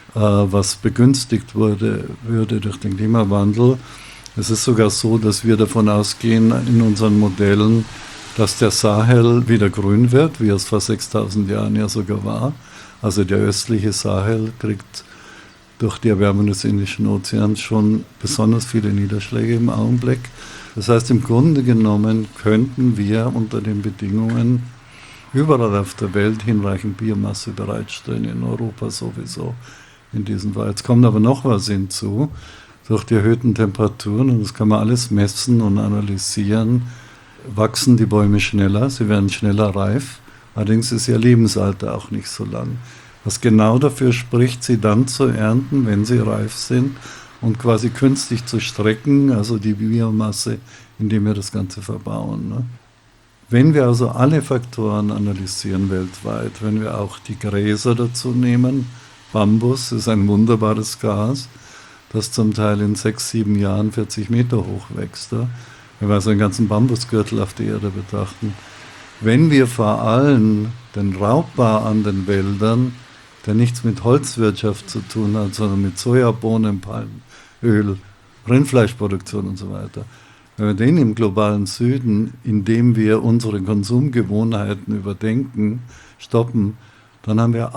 was begünstigt würde durch den Klimawandel. Es ist sogar so, dass wir davon ausgehen in unseren Modellen, dass der Sahel wieder grün wird, wie es vor 6000 Jahren ja sogar war. Also der östliche Sahel kriegt durch die Erwärmung des Indischen Ozeans schon besonders viele Niederschläge im Augenblick. Das heißt, im Grunde genommen könnten wir unter den Bedingungen überall auf der Welt hinreichend Biomasse bereitstellen, in Europa sowieso in diesem Fall. Jetzt kommt aber noch was hinzu, durch die erhöhten Temperaturen, und das kann man alles messen und analysieren, wachsen die Bäume schneller, sie werden schneller reif, allerdings ist ihr Lebensalter auch nicht so lang. Was genau dafür spricht, sie dann zu ernten, wenn sie reif sind, und quasi künstlich zu strecken, also die Biomasse, indem wir das Ganze verbauen. Wenn wir also alle Faktoren analysieren weltweit, wenn wir auch die Gräser dazu nehmen, Bambus ist ein wunderbares Gas, das zum Teil in 6, 7 Jahren 40 Meter hoch wächst. Wenn wir also einen ganzen Bambusgürtel auf der Erde betrachten. Wenn wir vor allem den Raubbau an den Wäldern, der nichts mit Holzwirtschaft zu tun hat, sondern mit Sojabohnen, Palmöl, Rindfleischproduktion und so weiter, wenn wir den im globalen Süden, indem wir unsere Konsumgewohnheiten überdenken, stoppen, dann haben wir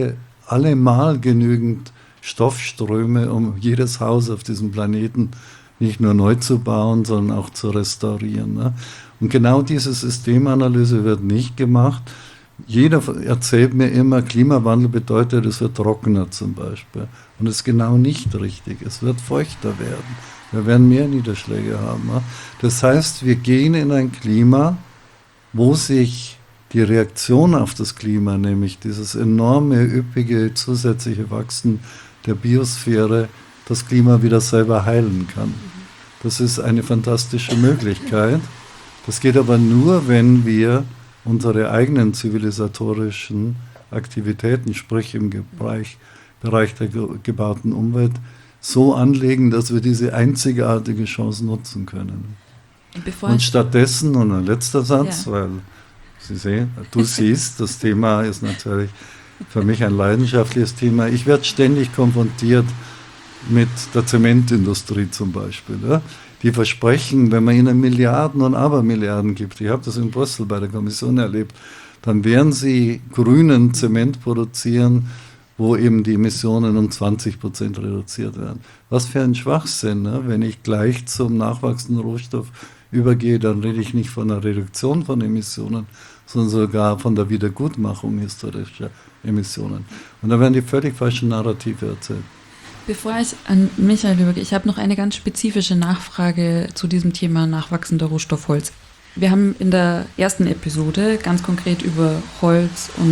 allemal genügend Stoffströme, um jedes Haus auf diesem Planeten nicht nur neu zu bauen, sondern auch zu restaurieren. Und genau diese Systemanalyse wird nicht gemacht. Jeder erzählt mir immer, Klimawandel bedeutet, es wird trockener zum Beispiel. Und das ist genau nicht richtig. Es wird feuchter werden. Wir werden mehr Niederschläge haben. Das heißt, wir gehen in ein Klima, wo sich die Reaktion auf das Klima, nämlich dieses enorme, üppige, zusätzliche Wachsen der Biosphäre, das Klima wieder selber heilen kann. Das ist eine fantastische Möglichkeit. Das geht aber nur, wenn wir unsere eigenen zivilisatorischen Aktivitäten, sprich im Bereich der gebauten Umwelt, so anlegen, dass wir diese einzigartige Chance nutzen können. Und stattdessen, und ein letzter Satz, weil Sie sehen, du siehst, das Thema ist natürlich für mich ein leidenschaftliches Thema. Ich werde ständig konfrontiert mit der Zementindustrie zum Beispiel. Die versprechen, wenn man ihnen Milliarden und Abermilliarden gibt, ich habe das in Brüssel bei der Kommission erlebt, dann werden sie grünen Zement produzieren, wo eben die Emissionen um 20% reduziert werden. Was für ein Schwachsinn, wenn ich gleich zum nachwachsenden Rohstoff übergehe, dann rede ich nicht von einer Reduktion von Emissionen, sondern sogar von der Wiedergutmachung historischer Emissionen. Und da werden die völlig falschen Narrative erzählt. Bevor ich an Michael übergehe, ich habe noch eine ganz spezifische Nachfrage zu diesem Thema nachwachsender Rohstoff Holz. Wir haben in der ersten Episode ganz konkret über Holz und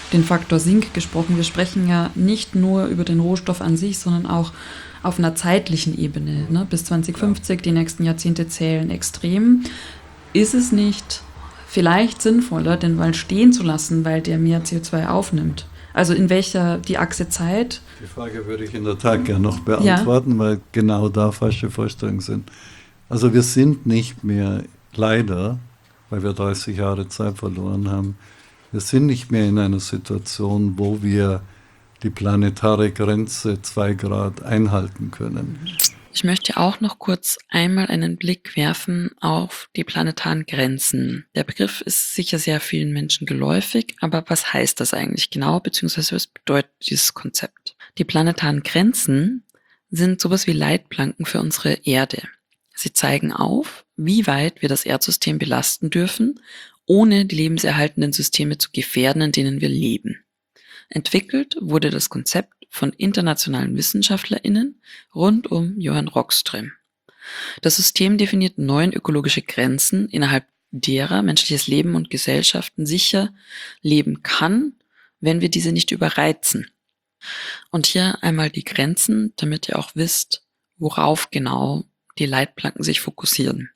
den Faktor Sink gesprochen. Wir sprechen ja nicht nur über den Rohstoff an sich, sondern auch auf einer zeitlichen Ebene. Ne? Bis 2050, die nächsten Jahrzehnte zählen extrem. Ist es nicht vielleicht sinnvoller, den Wald stehen zu lassen, weil der mehr CO2 aufnimmt? Also in welcher die Achse Zeit? Die Frage würde ich in der Tat gerne noch beantworten, weil genau da falsche Vorstellungen sind. Also wir sind nicht mehr, leider, weil wir 30 Jahre Zeit verloren haben, wir sind nicht mehr in einer Situation, wo wir die planetare Grenze 2 Grad einhalten können. Ich möchte auch noch kurz einmal einen Blick werfen auf die planetaren Grenzen. Der Begriff ist sicher sehr vielen Menschen geläufig, aber was heißt das eigentlich genau, beziehungsweise was bedeutet dieses Konzept? Die planetaren Grenzen sind sowas wie Leitplanken für unsere Erde. Sie zeigen auf, wie weit wir das Erdsystem belasten dürfen, ohne die lebenserhaltenden Systeme zu gefährden, in denen wir leben. Entwickelt wurde das Konzept von internationalen WissenschaftlerInnen rund um Johan Rockström. Das System definiert 9 ökologische Grenzen, innerhalb derer menschliches Leben und Gesellschaften sicher leben kann, wenn wir diese nicht überreizen. Und hier einmal die Grenzen, damit ihr auch wisst, worauf genau die Leitplanken sich fokussieren.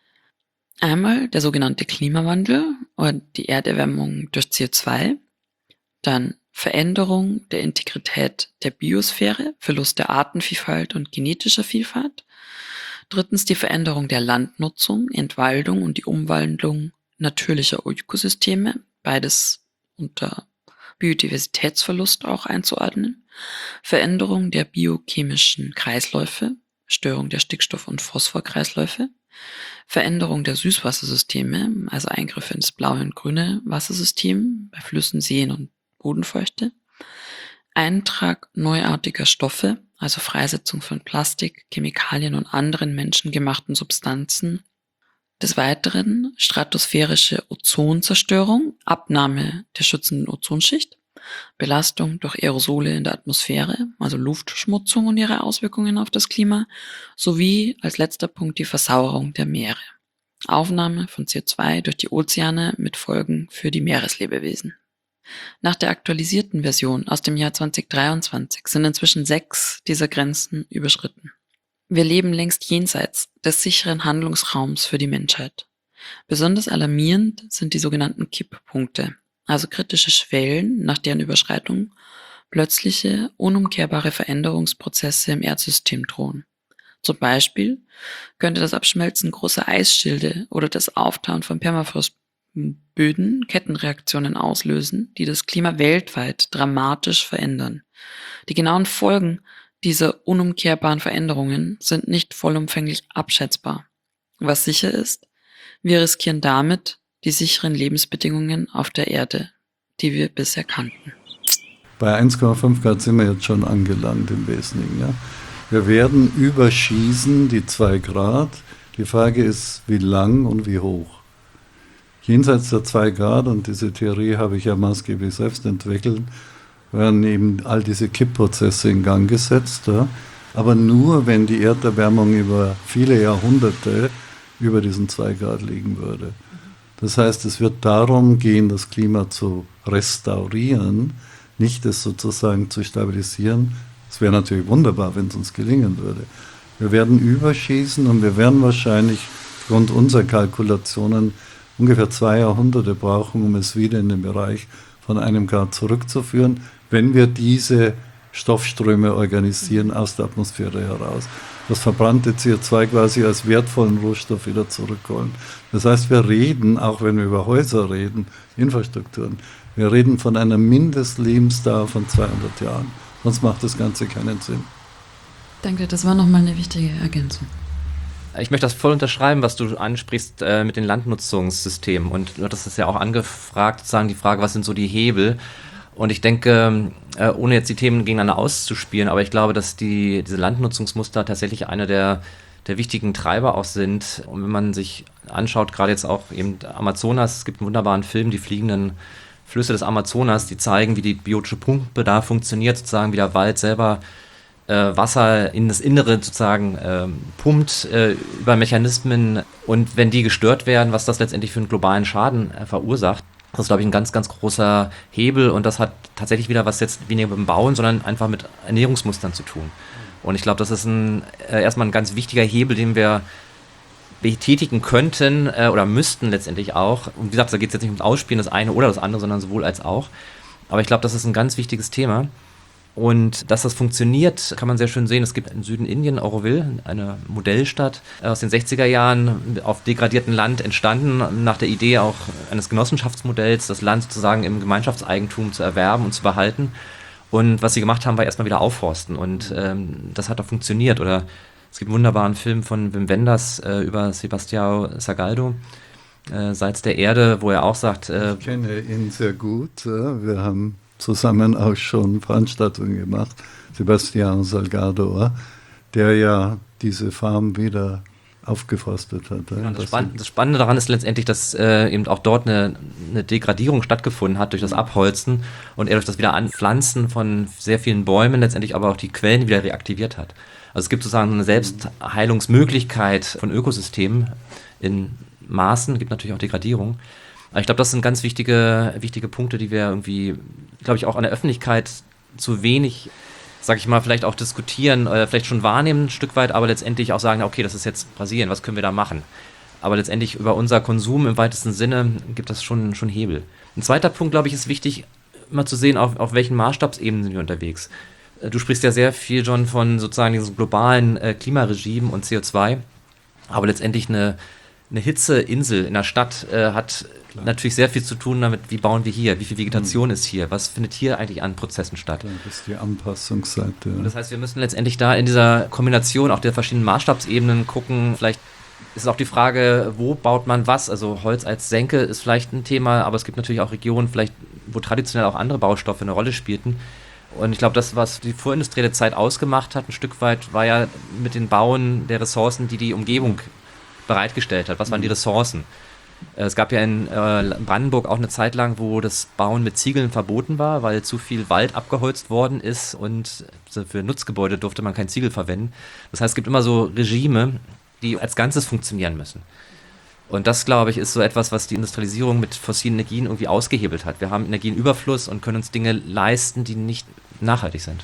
Einmal der sogenannte Klimawandel oder die Erderwärmung durch CO2, dann Veränderung der Integrität der Biosphäre, Verlust der Artenvielfalt und genetischer Vielfalt. Drittens die Veränderung der Landnutzung, Entwaldung und die Umwandlung natürlicher Ökosysteme, beides unter Biodiversitätsverlust auch einzuordnen. Veränderung der biochemischen Kreisläufe, Störung der Stickstoff- und Phosphorkreisläufe. Veränderung der Süßwassersysteme, also Eingriffe ins blaue und grüne Wassersystem bei Flüssen, Seen und Bodenfeuchte, Eintrag neuartiger Stoffe, also Freisetzung von Plastik, Chemikalien und anderen menschengemachten Substanzen. Des Weiteren stratosphärische Ozonzerstörung, Abnahme der schützenden Ozonschicht, Belastung durch Aerosole in der Atmosphäre, also Luftverschmutzung und ihre Auswirkungen auf das Klima, sowie als letzter Punkt die Versauerung der Meere. Aufnahme von CO2 durch die Ozeane mit Folgen für die Meereslebewesen. Nach der aktualisierten Version aus dem Jahr 2023 sind inzwischen 6 dieser Grenzen überschritten. Wir leben längst jenseits des sicheren Handlungsraums für die Menschheit. Besonders alarmierend sind die sogenannten Kipppunkte, also kritische Schwellen, nach deren Überschreitung plötzliche, unumkehrbare Veränderungsprozesse im Erdsystem drohen. Zum Beispiel könnte das Abschmelzen großer Eisschilde oder das Auftauen von Permafrostböden Kettenreaktionen auslösen, die das Klima weltweit dramatisch verändern. Die genauen Folgen dieser unumkehrbaren Veränderungen sind nicht vollumfänglich abschätzbar. Was sicher ist, wir riskieren damit die sicheren Lebensbedingungen auf der Erde, die wir bisher kannten. Bei 1,5 Grad sind wir jetzt schon angelangt im Wesentlichen. Ja? Wir werden überschießen die 2 Grad. Die Frage ist, wie lang und wie hoch. Jenseits der 2 Grad, und diese Theorie habe ich ja maßgeblich selbst entwickelt, werden eben all diese Kippprozesse in Gang gesetzt. Ja? Aber nur, wenn die Erderwärmung über viele Jahrhunderte über diesen 2 Grad liegen würde. Das heißt, es wird darum gehen, das Klima zu restaurieren, nicht es sozusagen zu stabilisieren. Es wäre natürlich wunderbar, wenn es uns gelingen würde. Wir werden überschießen und wir werden wahrscheinlich aufgrund unserer Kalkulationen ungefähr 2 Jahrhunderte brauchen, um es wieder in den Bereich von 1 Grad zurückzuführen, wenn wir diese Stoffströme organisieren aus der Atmosphäre heraus. Das verbrannte CO2 quasi als wertvollen Rohstoff wieder zurückholen. Das heißt, wir reden, auch wenn wir über Häuser reden, Infrastrukturen, wir reden von einer Mindestlebensdauer von 200 Jahren. Sonst macht das Ganze keinen Sinn. Danke, das war nochmal eine wichtige Ergänzung. Ich möchte das voll unterschreiben, was du ansprichst mit den Landnutzungssystemen. Und du hattest es ja auch angefragt, sozusagen die Frage, was sind so die Hebel? Und ich denke, ohne jetzt die Themen gegeneinander auszuspielen, aber ich glaube, dass diese Landnutzungsmuster tatsächlich einer der wichtigen Treiber auch sind. Und wenn man sich anschaut, gerade jetzt auch eben Amazonas, es gibt einen wunderbaren Film, die fliegenden Flüsse des Amazonas, die zeigen, wie die biotische Pumpe da funktioniert, sozusagen wie der Wald selber Wasser in das Innere sozusagen pumpt über Mechanismen. Und wenn die gestört werden, was das letztendlich für einen globalen Schaden verursacht. Das ist, glaube ich, ein ganz, ganz großer Hebel und das hat tatsächlich wieder was jetzt weniger mit dem Bauen, sondern einfach mit Ernährungsmustern zu tun. Und ich glaube, das ist erstmal ein ganz wichtiger Hebel, den wir betätigen könnten oder müssten letztendlich auch. Und wie gesagt, da geht es jetzt nicht ums Ausspielen, das eine oder das andere, sondern sowohl als auch. Aber ich glaube, das ist ein ganz wichtiges Thema. Und dass das funktioniert, kann man sehr schön sehen. Es gibt im Süden Indien, Auroville, eine Modellstadt aus den 60er Jahren auf degradiertem Land entstanden, nach der Idee auch eines Genossenschaftsmodells, das Land sozusagen im Gemeinschaftseigentum zu erwerben und zu behalten. Und was sie gemacht haben, war erstmal wieder aufforsten. Und das hat auch funktioniert. Oder es gibt einen wunderbaren Film von Wim Wenders über Sebastião Salgado, Salz der Erde, wo er auch sagt... ich kenne ihn sehr gut. Wir haben zusammen auch schon Veranstaltungen gemacht. Sebastião Salgado, der ja diese Farm wieder aufgeforstet hat. Ja, das Spannende daran ist letztendlich, dass eben auch dort eine Degradierung stattgefunden hat durch das Abholzen und er durch das Wiederanpflanzen von sehr vielen Bäumen letztendlich aber auch die Quellen wieder reaktiviert hat. Also es gibt sozusagen eine Selbstheilungsmöglichkeit von Ökosystemen in Maßen, gibt natürlich auch Degradierung. Aber ich glaube, das sind ganz wichtige Punkte, die wir irgendwie, glaube ich, auch an der Öffentlichkeit zu wenig, sag ich mal, vielleicht auch diskutieren, vielleicht schon wahrnehmen ein Stück weit, aber letztendlich auch sagen, okay, das ist jetzt Brasilien, was können wir da machen? Aber letztendlich über unser Konsum im weitesten Sinne gibt das schon Hebel. Ein zweiter Punkt, glaube ich, ist wichtig, immer zu sehen, auf welchen Maßstabsebenen sind wir unterwegs. Du sprichst ja sehr viel, John, von sozusagen diesem globalen Klimaregime und CO2, aber letztendlich eine Hitzeinsel in der Stadt hat natürlich sehr viel zu tun damit, wie bauen wir hier, wie viel Vegetation ist hier, was findet hier eigentlich an Prozessen statt. Das ist die Anpassungsseite. Und das heißt, wir müssen letztendlich da in dieser Kombination auch der verschiedenen Maßstabsebenen gucken. Vielleicht ist es auch die Frage, wo baut man was? Also Holz als Senke ist vielleicht ein Thema, aber es gibt natürlich auch Regionen, vielleicht, wo traditionell auch andere Baustoffe eine Rolle spielten. Und ich glaube, das, was die vorindustrielle Zeit ausgemacht hat, ein Stück weit, war ja mit den Bauen der Ressourcen, die Umgebung bereitgestellt hat. Was waren die Ressourcen? Es gab ja in Brandenburg auch eine Zeit lang, wo das Bauen mit Ziegeln verboten war, weil zu viel Wald abgeholzt worden ist und für Nutzgebäude durfte man kein Ziegel verwenden. Das heißt, es gibt immer so Regime, die als Ganzes funktionieren müssen. Und das, glaube ich, ist so etwas, was die Industrialisierung mit fossilen Energien irgendwie ausgehebelt hat. Wir haben Energienüberfluss und können uns Dinge leisten, die nicht nachhaltig sind.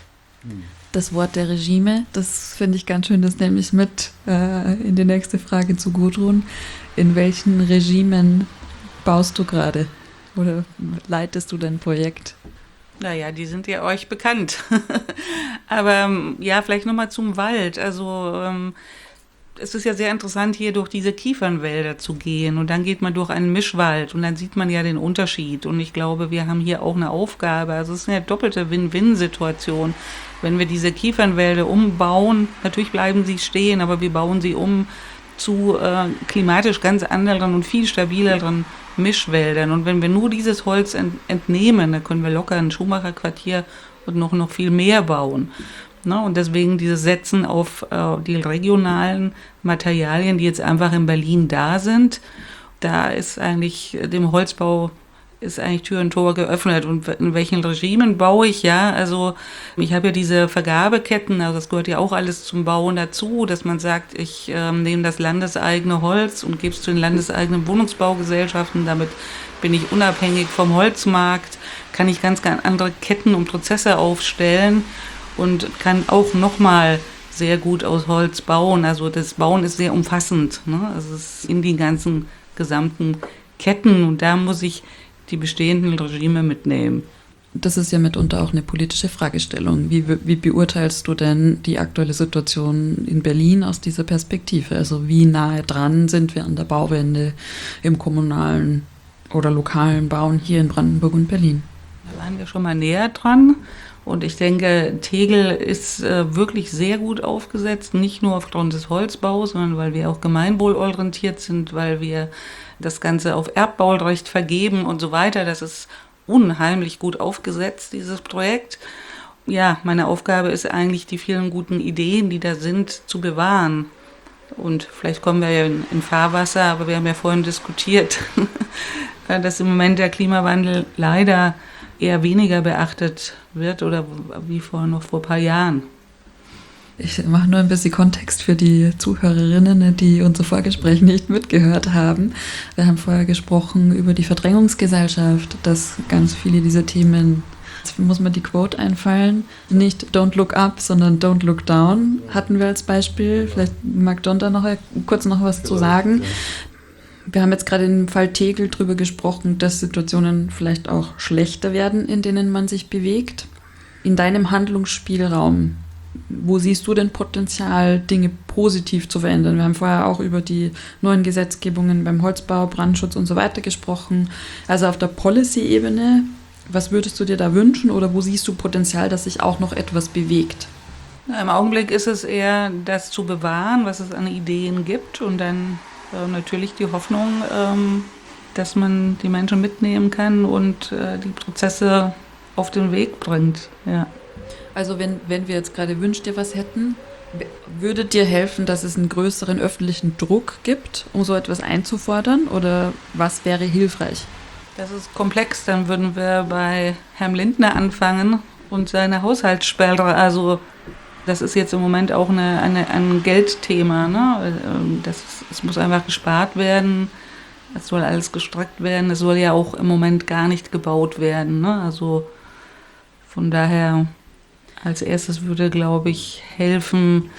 Das Wort der Regime, das finde ich ganz schön, das nehme ich mit in die nächste Frage zu Gudrun. In welchen Regimen baust du gerade oder leitest du dein Projekt? Naja, die sind ja euch bekannt. Aber ja, vielleicht nochmal zum Wald. Also es ist ja sehr interessant, hier durch diese Kiefernwälder zu gehen und dann geht man durch einen Mischwald und dann sieht man ja den Unterschied und ich glaube, wir haben hier auch eine Aufgabe, also es ist eine doppelte Win-Win-Situation, wenn wir diese Kiefernwälder umbauen, natürlich bleiben sie stehen, aber wir bauen sie um zu klimatisch ganz anderen und viel stabileren Mischwäldern und wenn wir nur dieses Holz entnehmen, dann können wir locker ein Schuhmacherquartier und noch viel mehr bauen. Und deswegen dieses Setzen auf die regionalen Materialien, die jetzt einfach in Berlin da sind, da ist eigentlich dem Holzbau ist eigentlich Tür und Tor geöffnet. Und in welchen Regimen baue ich? Ja, also ich habe ja diese Vergabeketten, also das gehört ja auch alles zum Bauen dazu, dass man sagt, ich nehme das landeseigene Holz und gebe es zu den landeseigenen Wohnungsbaugesellschaften, damit bin ich unabhängig vom Holzmarkt, kann ich ganz andere Ketten und Prozesse aufstellen und kann auch nochmal sehr gut aus Holz bauen. Also das Bauen ist sehr umfassend, ne? Also es ist in die ganzen gesamten Ketten und da muss ich die bestehenden Regime mitnehmen. Das ist ja mitunter auch eine politische Fragestellung. Wie beurteilst du denn die aktuelle Situation in Berlin aus dieser Perspektive? Also wie nahe dran sind wir an der Bauwende im kommunalen oder lokalen Bauen hier in Brandenburg und Berlin? Da waren wir schon mal näher dran. Und ich denke, Tegel ist wirklich sehr gut aufgesetzt, nicht nur aufgrund des Holzbaus, sondern weil wir auch gemeinwohlorientiert sind, weil wir das Ganze auf Erbbaurecht vergeben und so weiter. Das ist unheimlich gut aufgesetzt, dieses Projekt. Ja, meine Aufgabe ist eigentlich, die vielen guten Ideen, die da sind, zu bewahren. Und vielleicht kommen wir ja in Fahrwasser, aber wir haben ja vorhin diskutiert, dass im Moment der Klimawandel leider eher weniger beachtet wird oder wie vor ein paar Jahren. Ich mache nur ein bisschen Kontext für die Zuhörerinnen, die unser Vorgespräch nicht mitgehört haben. Wir haben vorher gesprochen über die Verdrängungsgesellschaft, dass ganz viele dieser Themen, jetzt muss mir die Quote einfallen, nicht don't look up, sondern don't look down hatten wir als Beispiel. Vielleicht mag John da noch kurz noch was zu sagen. Wir haben jetzt gerade im Fall Tegel drüber gesprochen, dass Situationen vielleicht auch schlechter werden, in denen man sich bewegt. In deinem Handlungsspielraum, wo siehst du denn Potenzial, Dinge positiv zu verändern? Wir haben vorher auch über die neuen Gesetzgebungen beim Holzbau, Brandschutz und so weiter gesprochen. Also auf der Policy-Ebene, was würdest du dir da wünschen oder wo siehst du Potenzial, dass sich auch noch etwas bewegt? Im Augenblick ist es eher das zu bewahren, was es an Ideen gibt und dann natürlich die Hoffnung, dass man die Menschen mitnehmen kann und die Prozesse auf den Weg bringt. Ja. Also wenn wir jetzt gerade Wünsch dir was hätten, würde dir helfen, dass es einen größeren öffentlichen Druck gibt, um so etwas einzufordern? Oder was wäre hilfreich? Das ist komplex, dann würden wir bei Herrn Lindner anfangen und seine Haushaltssperre. Also das ist jetzt im Moment auch ein Geldthema. Ne? Es muss einfach gespart werden, es soll alles gestreckt werden, es soll ja auch im Moment gar nicht gebaut werden. Ne? Also von daher als erstes würde, glaube ich, helfen,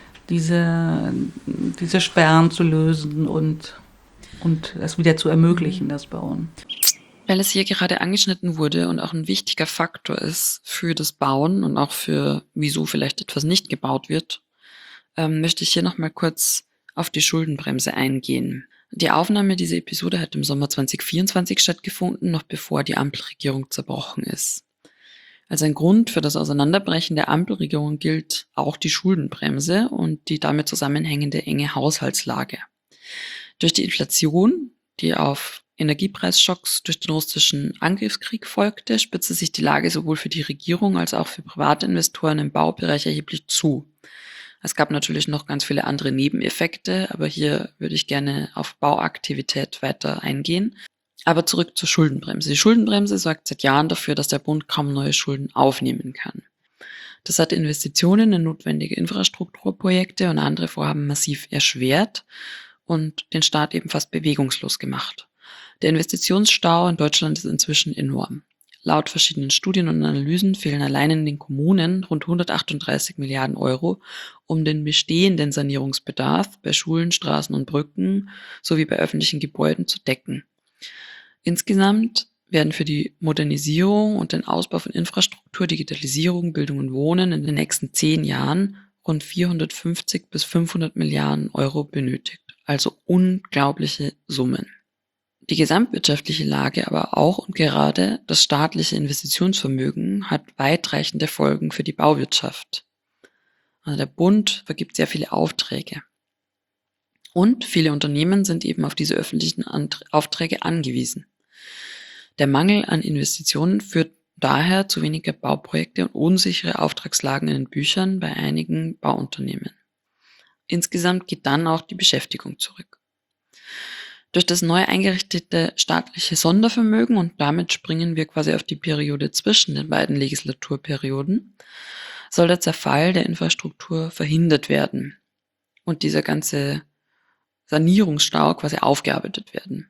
diese Sperren zu lösen und das wieder zu ermöglichen, das Bauen. Weil es hier gerade angeschnitten wurde und auch ein wichtiger Faktor ist für das Bauen und auch für, wieso vielleicht etwas nicht gebaut wird, möchte ich hier nochmal kurz auf die Schuldenbremse eingehen. Die Aufnahme dieser Episode hat im Sommer 2024 stattgefunden, noch bevor die Ampelregierung zerbrochen ist. Als ein Grund für das Auseinanderbrechen der Ampelregierung gilt auch die Schuldenbremse und die damit zusammenhängende enge Haushaltslage. Durch die Inflation, die auf Energiepreisschocks durch den russischen Angriffskrieg folgte, spitzte sich die Lage sowohl für die Regierung als auch für private Investoren im Baubereich erheblich zu. Es gab natürlich noch ganz viele andere Nebeneffekte, aber hier würde ich gerne auf Bauaktivität weiter eingehen. Aber zurück zur Schuldenbremse. Die Schuldenbremse sorgt seit Jahren dafür, dass der Bund kaum neue Schulden aufnehmen kann. Das hat Investitionen in notwendige Infrastrukturprojekte und andere Vorhaben massiv erschwert und den Staat eben fast bewegungslos gemacht. Der Investitionsstau in Deutschland ist inzwischen enorm. Laut verschiedenen Studien und Analysen fehlen allein in den Kommunen rund 138 Milliarden Euro, um den bestehenden Sanierungsbedarf bei Schulen, Straßen und Brücken sowie bei öffentlichen Gebäuden zu decken. Insgesamt werden für die Modernisierung und den Ausbau von Infrastruktur, Digitalisierung, Bildung und Wohnen in den nächsten 10 Jahren rund 450 bis 500 Milliarden Euro benötigt. Also unglaubliche Summen. Die gesamtwirtschaftliche Lage, aber auch und gerade das staatliche Investitionsvermögen hat weitreichende Folgen für die Bauwirtschaft. Also der Bund vergibt sehr viele Aufträge. Und viele Unternehmen sind eben auf diese öffentlichen Aufträge angewiesen. Der Mangel an Investitionen führt daher zu weniger Bauprojekte und unsichere Auftragslagen in den Büchern bei einigen Bauunternehmen. Insgesamt geht dann auch die Beschäftigung zurück. Durch das neu eingerichtete staatliche Sondervermögen, und damit springen wir quasi auf die Periode zwischen den beiden Legislaturperioden, soll der Zerfall der Infrastruktur verhindert werden und dieser ganze Sanierungsstau quasi aufgearbeitet werden.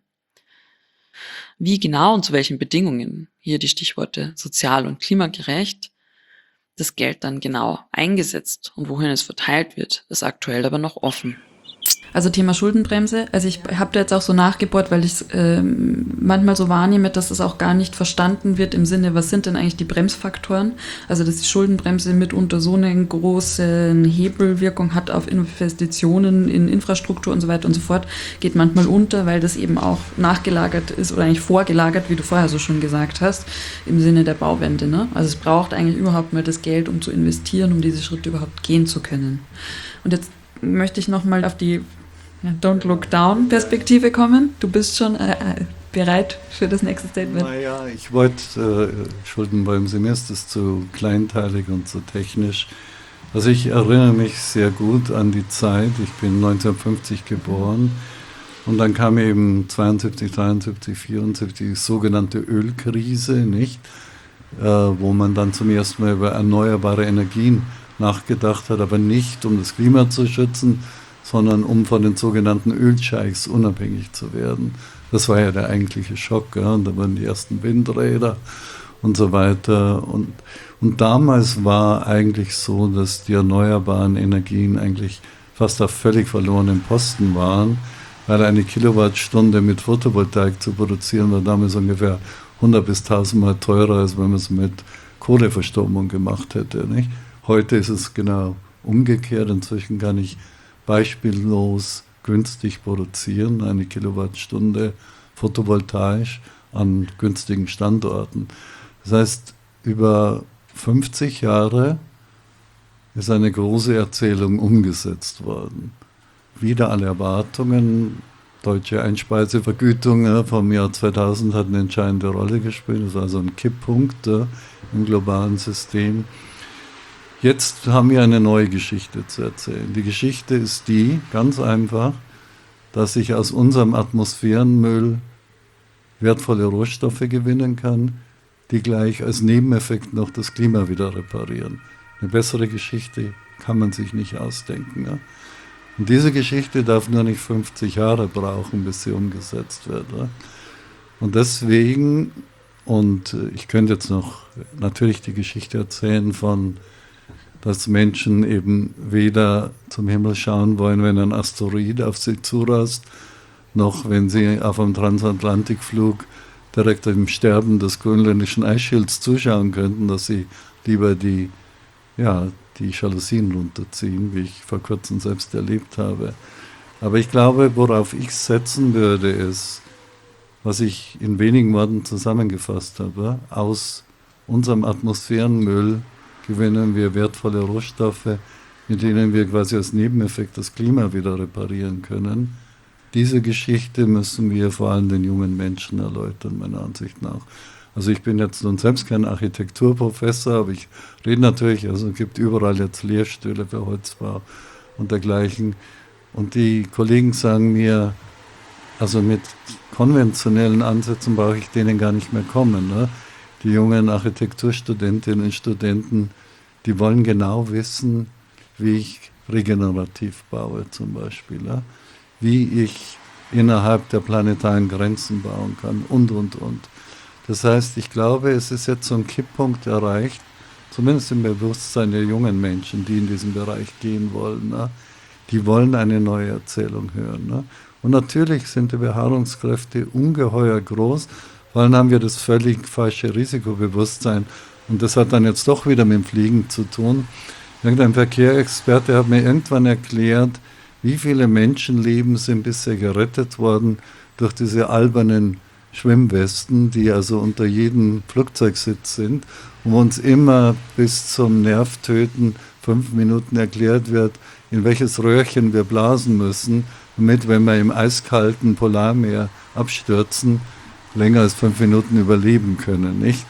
Wie genau und zu welchen Bedingungen, hier die Stichworte sozial und klimagerecht, das Geld dann genau eingesetzt und wohin es verteilt wird, ist aktuell aber noch offen. Also Thema Schuldenbremse, also ich habe da jetzt auch so nachgebohrt, weil ich es manchmal so wahrnehme, dass es auch gar nicht verstanden wird im Sinne, was sind denn eigentlich die Bremsfaktoren? Also dass die Schuldenbremse mitunter so eine große Hebelwirkung hat auf Investitionen in Infrastruktur und so weiter und so fort, geht manchmal unter, weil das eben auch nachgelagert ist oder eigentlich vorgelagert, wie du vorher so schon gesagt hast, im Sinne der Bauwende. Ne? Also es braucht eigentlich überhaupt mal das Geld, um zu investieren, um diese Schritte überhaupt gehen zu können. Und jetzt möchte ich nochmal auf die Don't Look Down Perspektive kommen. Du bist schon bereit für das nächste Statement. Naja, ich wollte, Schuldenbremse, mir ist das zu kleinteilig und zu technisch. Also ich erinnere mich sehr gut an die Zeit, ich bin 1950 geboren und dann kam eben 72, 73, 74 die sogenannte Ölkrise, nicht? Wo man dann zum ersten Mal über erneuerbare Energien nachgedacht hat, aber nicht um das Klima zu schützen, sondern um von den sogenannten Ölscheichs unabhängig zu werden. Das war ja der eigentliche Schock. Ja? Und da waren die ersten Windräder und so weiter. Und damals war eigentlich so, dass die erneuerbaren Energien eigentlich fast auf völlig verlorenen Posten waren, weil eine Kilowattstunde mit Photovoltaik zu produzieren war damals ungefähr 100 bis 1000 Mal teurer, als wenn man es mit Kohleverstromung gemacht hätte. Nicht? Heute ist es genau umgekehrt. Inzwischen kann ich beispiellos günstig produzieren, eine Kilowattstunde photovoltaisch an günstigen Standorten. Das heißt, über 50 Jahre ist eine große Erzählung umgesetzt worden. Wider alle Erwartungen. Deutsche Einspeisevergütung vom Jahr 2000 hat eine entscheidende Rolle gespielt. Das war so ein Kipppunkt im globalen System. Jetzt haben wir eine neue Geschichte zu erzählen. Die Geschichte ist die, ganz einfach, dass ich aus unserem Atmosphärenmüll wertvolle Rohstoffe gewinnen kann, die gleich als Nebeneffekt noch das Klima wieder reparieren. Eine bessere Geschichte kann man sich nicht ausdenken. Ja? Und diese Geschichte darf nur nicht 50 Jahre brauchen, bis sie umgesetzt wird. Ja? Und deswegen, und ich könnte jetzt noch natürlich die Geschichte erzählen von, dass Menschen eben weder zum Himmel schauen wollen, wenn ein Asteroid auf sie zurast, noch wenn sie auf einem Transatlantikflug direkt im Sterben des grönländischen Eisschilds zuschauen könnten, dass sie lieber die Jalousien runterziehen, wie ich vor kurzem selbst erlebt habe. Aber ich glaube, worauf ich setzen würde, ist, was ich in wenigen Worten zusammengefasst habe, aus unserem Atmosphärenmüll gewinnen wir wertvolle Rohstoffe, mit denen wir quasi als Nebeneffekt das Klima wieder reparieren können. Diese Geschichte müssen wir vor allem den jungen Menschen erläutern, meiner Ansicht nach. Also ich bin jetzt nun selbst kein Architekturprofessor, aber ich rede natürlich, also es gibt überall jetzt Lehrstühle für Holzbau und dergleichen. Und die Kollegen sagen mir, also mit konventionellen Ansätzen brauche ich denen gar nicht mehr kommen. Ne? Die jungen Architekturstudentinnen und Studenten, die wollen genau wissen, wie ich regenerativ baue zum Beispiel. Ja? Wie ich innerhalb der planetaren Grenzen bauen kann und. Das heißt, ich glaube, es ist jetzt so ein Kipppunkt erreicht, zumindest im Bewusstsein der jungen Menschen, die in diesen Bereich gehen wollen. Ne? Die wollen eine neue Erzählung hören. Ne? Und natürlich sind die Beharrungskräfte ungeheuer groß, vor allem haben wir das völlig falsche Risikobewusstsein. Und das hat dann jetzt doch wieder mit dem Fliegen zu tun. Irgendein Verkehrsexperte hat mir irgendwann erklärt, wie viele Menschenleben sind bisher gerettet worden durch diese albernen Schwimmwesten, die also unter jedem Flugzeugsitz sind, wo uns immer bis zum Nervtöten 5 Minuten erklärt wird, in welches Röhrchen wir blasen müssen, damit, wenn wir im eiskalten Polarmeer abstürzen, länger als 5 Minuten überleben können, nicht?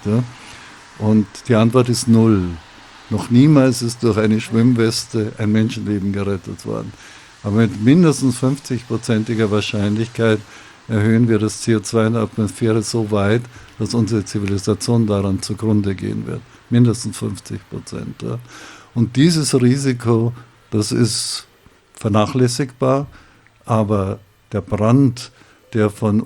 Und die Antwort ist 0. Noch niemals ist durch eine Schwimmweste ein Menschenleben gerettet worden. Aber mit mindestens 50%iger Wahrscheinlichkeit erhöhen wir das CO2 in der Atmosphäre so weit, dass unsere Zivilisation daran zugrunde gehen wird. Mindestens 50%. Ja. Und dieses Risiko, das ist vernachlässigbar, aber der Brand, der von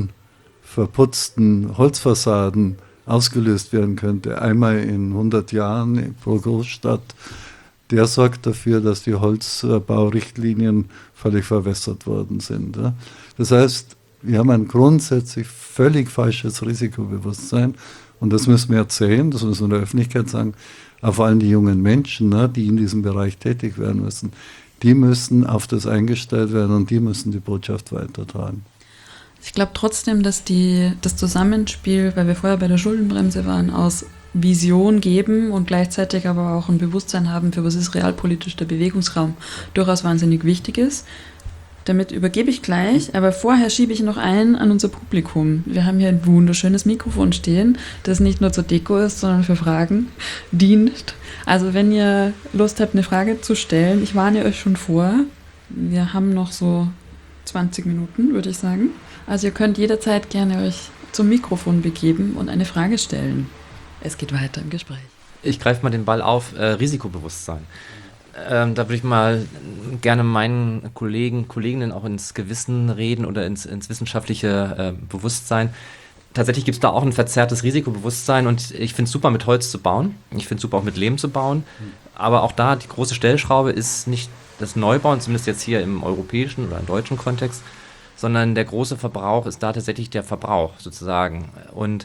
unverputzten Holzfassaden ausgelöst werden könnte, einmal in 100 Jahren pro Großstadt, der sorgt dafür, dass die Holzbaurichtlinien völlig verwässert worden sind. Ja. Das heißt, wir haben ein grundsätzlich völlig falsches Risikobewusstsein und das müssen wir erzählen, das müssen wir in der Öffentlichkeit sagen, aber vor allem die jungen Menschen, ne, die in diesem Bereich tätig werden müssen, die müssen auf das eingestellt werden und die müssen die Botschaft weitertragen. Ich glaube trotzdem, dass das Zusammenspiel, weil wir vorher bei der Schuldenbremse waren, aus Vision geben und gleichzeitig aber auch ein Bewusstsein haben, für was ist realpolitisch der Bewegungsraum, durchaus wahnsinnig wichtig ist. Damit übergebe ich gleich, aber vorher schiebe ich noch ein an unser Publikum. Wir haben hier ein wunderschönes Mikrofon stehen, das nicht nur zur Deko ist, sondern für Fragen dient. Also wenn ihr Lust habt, eine Frage zu stellen, ich warne euch schon vor. Wir haben noch so 20 Minuten, würde ich sagen. Also ihr könnt jederzeit gerne euch zum Mikrofon begeben und eine Frage stellen. Es geht weiter im Gespräch. Ich greife mal den Ball auf, Risikobewusstsein. Da würde ich mal gerne meinen Kolleginnen auch ins Gewissen reden oder ins wissenschaftliche Bewusstsein. Tatsächlich gibt es da auch ein verzerrtes Risikobewusstsein und ich finde es super, mit Holz zu bauen. Ich finde es super, auch mit Lehm zu bauen. Aber auch da, die große Stellschraube ist nicht das Neubauen, zumindest jetzt hier im europäischen oder im deutschen Kontext, sondern der große Verbrauch ist da tatsächlich der Verbrauch sozusagen. Und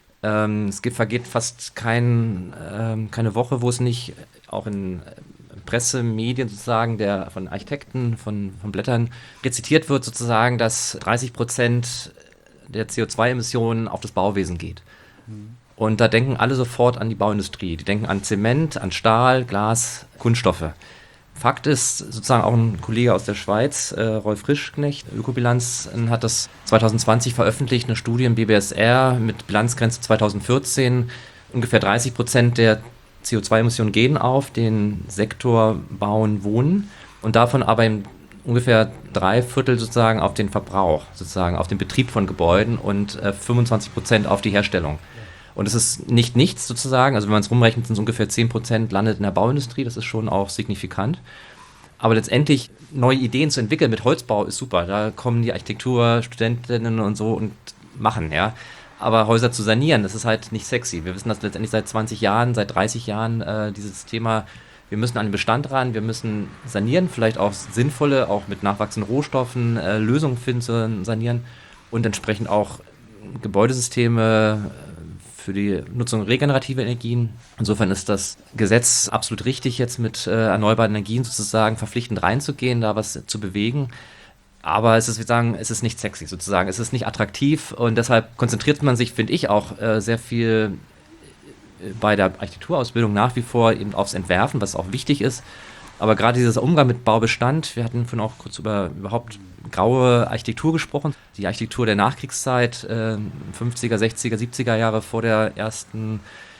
vergeht fast keine Woche, wo es nicht auch in Pressemedien sozusagen, von Architekten, von Blättern rezitiert wird sozusagen, dass 30% der CO2-Emissionen auf das Bauwesen geht. Und da denken alle sofort an die Bauindustrie. Die denken an Zement, an Stahl, Glas, Kunststoffe. Fakt ist, sozusagen auch ein Kollege aus der Schweiz, Rolf Frischknecht, Ökobilanz, hat das 2020 veröffentlicht, eine Studie im BBSR mit Bilanzgrenze 2014. Ungefähr 30% der CO2-Emissionen gehen auf den Sektor Bauen, Wohnen und davon aber ungefähr 3/4 sozusagen auf den Verbrauch, sozusagen auf den Betrieb von Gebäuden und 25% auf die Herstellung. Und es ist nicht nichts sozusagen, also wenn man es rumrechnet, sind es ungefähr 10% landet in der Bauindustrie, das ist schon auch signifikant. Aber letztendlich neue Ideen zu entwickeln mit Holzbau ist super, da kommen die Architekturstudentinnen und so und machen, ja. Aber Häuser zu sanieren, das ist halt nicht sexy. Wir wissen das letztendlich seit 20 Jahren, seit 30 Jahren, dieses Thema, wir müssen an den Bestand ran, wir müssen sanieren, vielleicht auch sinnvolle, auch mit nachwachsenden Rohstoffen, Lösungen finden zu sanieren und entsprechend auch Gebäudesysteme für die Nutzung regenerativer Energien. Insofern ist das Gesetz absolut richtig, jetzt mit erneuerbaren Energien sozusagen verpflichtend reinzugehen, da was zu bewegen. Aber es ist nicht sexy sozusagen, es ist nicht attraktiv und deshalb konzentriert man sich, finde ich, auch sehr viel bei der Architekturausbildung nach wie vor eben aufs Entwerfen, was auch wichtig ist. Aber gerade dieser Umgang mit Baubestand, wir hatten vorhin auch kurz über überhaupt graue Architektur gesprochen. Die Architektur der Nachkriegszeit, 50er, 60er, 70er Jahre vor der ersten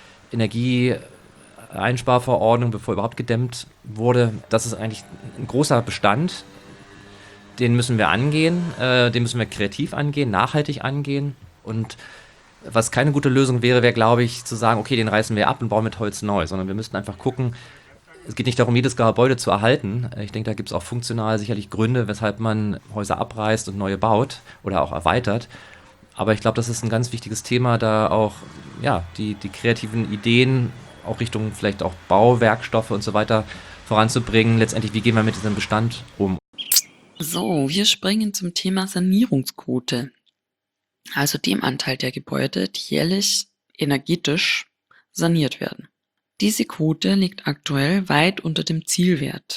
Energieeinsparverordnung, bevor überhaupt gedämmt wurde, das ist eigentlich ein großer Bestand. Den müssen wir angehen, den müssen wir kreativ angehen, nachhaltig angehen. Und was keine gute Lösung wäre, glaube ich, zu sagen, okay, den reißen wir ab und bauen mit Holz neu, sondern wir müssten einfach gucken, es geht nicht darum, jedes Gebäude zu erhalten. Ich denke, da gibt es auch funktional sicherlich Gründe, weshalb man Häuser abreißt und neue baut oder auch erweitert. Aber ich glaube, das ist ein ganz wichtiges Thema, da auch die kreativen Ideen auch Richtung vielleicht auch Bauwerkstoffe und so weiter voranzubringen. Letztendlich, wie gehen wir mit diesem Bestand um? So, wir springen zum Thema Sanierungsquote. Also dem Anteil der Gebäude, die jährlich energetisch saniert werden. Diese Quote liegt aktuell weit unter dem Zielwert.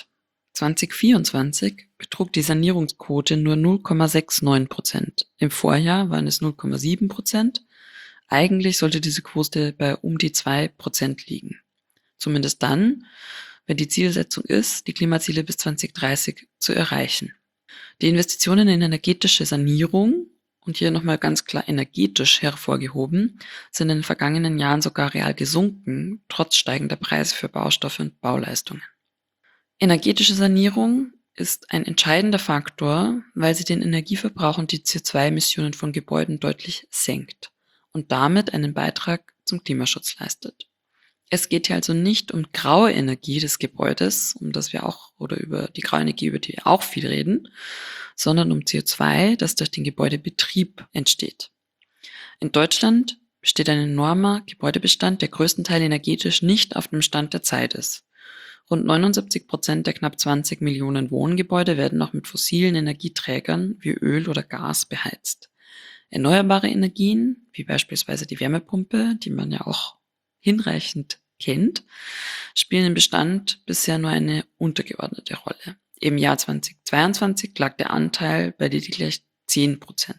2024 betrug die Sanierungsquote nur 0,69%. Im Vorjahr waren es 0,7%. Eigentlich sollte diese Quote bei um die 2% liegen. Zumindest dann, wenn die Zielsetzung ist, die Klimaziele bis 2030 zu erreichen. Die Investitionen in energetische Sanierung, und hier nochmal ganz klar energetisch hervorgehoben, sind in den vergangenen Jahren sogar real gesunken, trotz steigender Preise für Baustoffe und Bauleistungen. Energetische Sanierung ist ein entscheidender Faktor, weil sie den Energieverbrauch und die CO2-Emissionen von Gebäuden deutlich senkt und damit einen Beitrag zum Klimaschutz leistet. Es geht hier also nicht um graue Energie des Gebäudes, über die graue Energie, über die wir auch viel reden, sondern um CO2, das durch den Gebäudebetrieb entsteht. In Deutschland besteht ein enormer Gebäudebestand, der größtenteils energetisch nicht auf dem Stand der Zeit ist. Rund 79% der knapp 20 Millionen Wohngebäude werden noch mit fossilen Energieträgern wie Öl oder Gas beheizt. Erneuerbare Energien, wie beispielsweise die Wärmepumpe, die man ja auch hinreichend kennt, spielen im Bestand bisher nur eine untergeordnete Rolle. Im Jahr 2022 lag der Anteil bei lediglich 10%.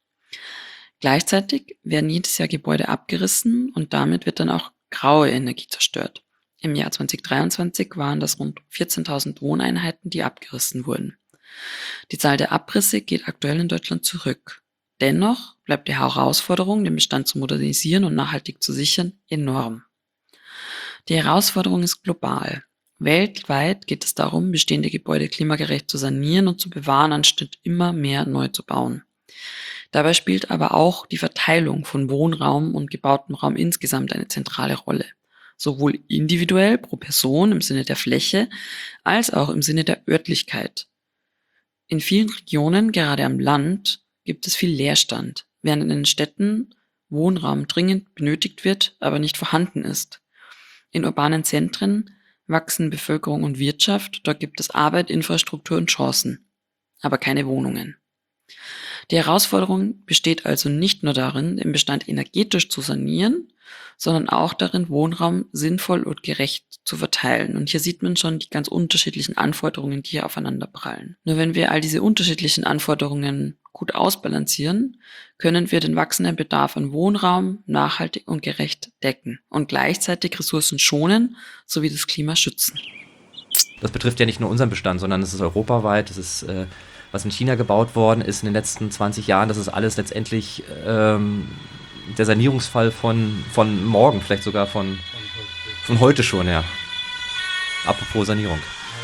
Gleichzeitig werden jedes Jahr Gebäude abgerissen und damit wird dann auch graue Energie zerstört. Im Jahr 2023 waren das rund 14.000 Wohneinheiten, die abgerissen wurden. Die Zahl der Abrisse geht aktuell in Deutschland zurück. Dennoch bleibt die Herausforderung, den Bestand zu modernisieren und nachhaltig zu sichern, enorm. Die Herausforderung ist global. Weltweit geht es darum, bestehende Gebäude klimagerecht zu sanieren und zu bewahren, anstatt immer mehr neu zu bauen. Dabei spielt aber auch die Verteilung von Wohnraum und gebautem Raum insgesamt eine zentrale Rolle. sowohl individuell pro Person im Sinne der Fläche, als auch im Sinne der Örtlichkeit. In vielen Regionen, gerade am Land, gibt es viel Leerstand, während in den Städten Wohnraum dringend benötigt wird, aber nicht vorhanden ist. In urbanen Zentren wachsen Bevölkerung und Wirtschaft, dort gibt es Arbeit, Infrastruktur und Chancen, aber keine Wohnungen. Die Herausforderung besteht also nicht nur darin, den Bestand energetisch zu sanieren, sondern auch darin, Wohnraum sinnvoll und gerecht zu verteilen. Und hier sieht man schon die ganz unterschiedlichen Anforderungen, die hier aufeinander prallen. Nur wenn wir all diese unterschiedlichen Anforderungen gut ausbalancieren, können wir den wachsenden Bedarf an Wohnraum nachhaltig und gerecht decken und gleichzeitig Ressourcen schonen sowie das Klima schützen. Das betrifft ja nicht nur unseren Bestand, sondern es ist europaweit, es ist was in China gebaut worden ist in den letzten 20 Jahren, das ist alles letztendlich der Sanierungsfall von morgen, vielleicht sogar von heute schon, ja. Apropos Sanierung.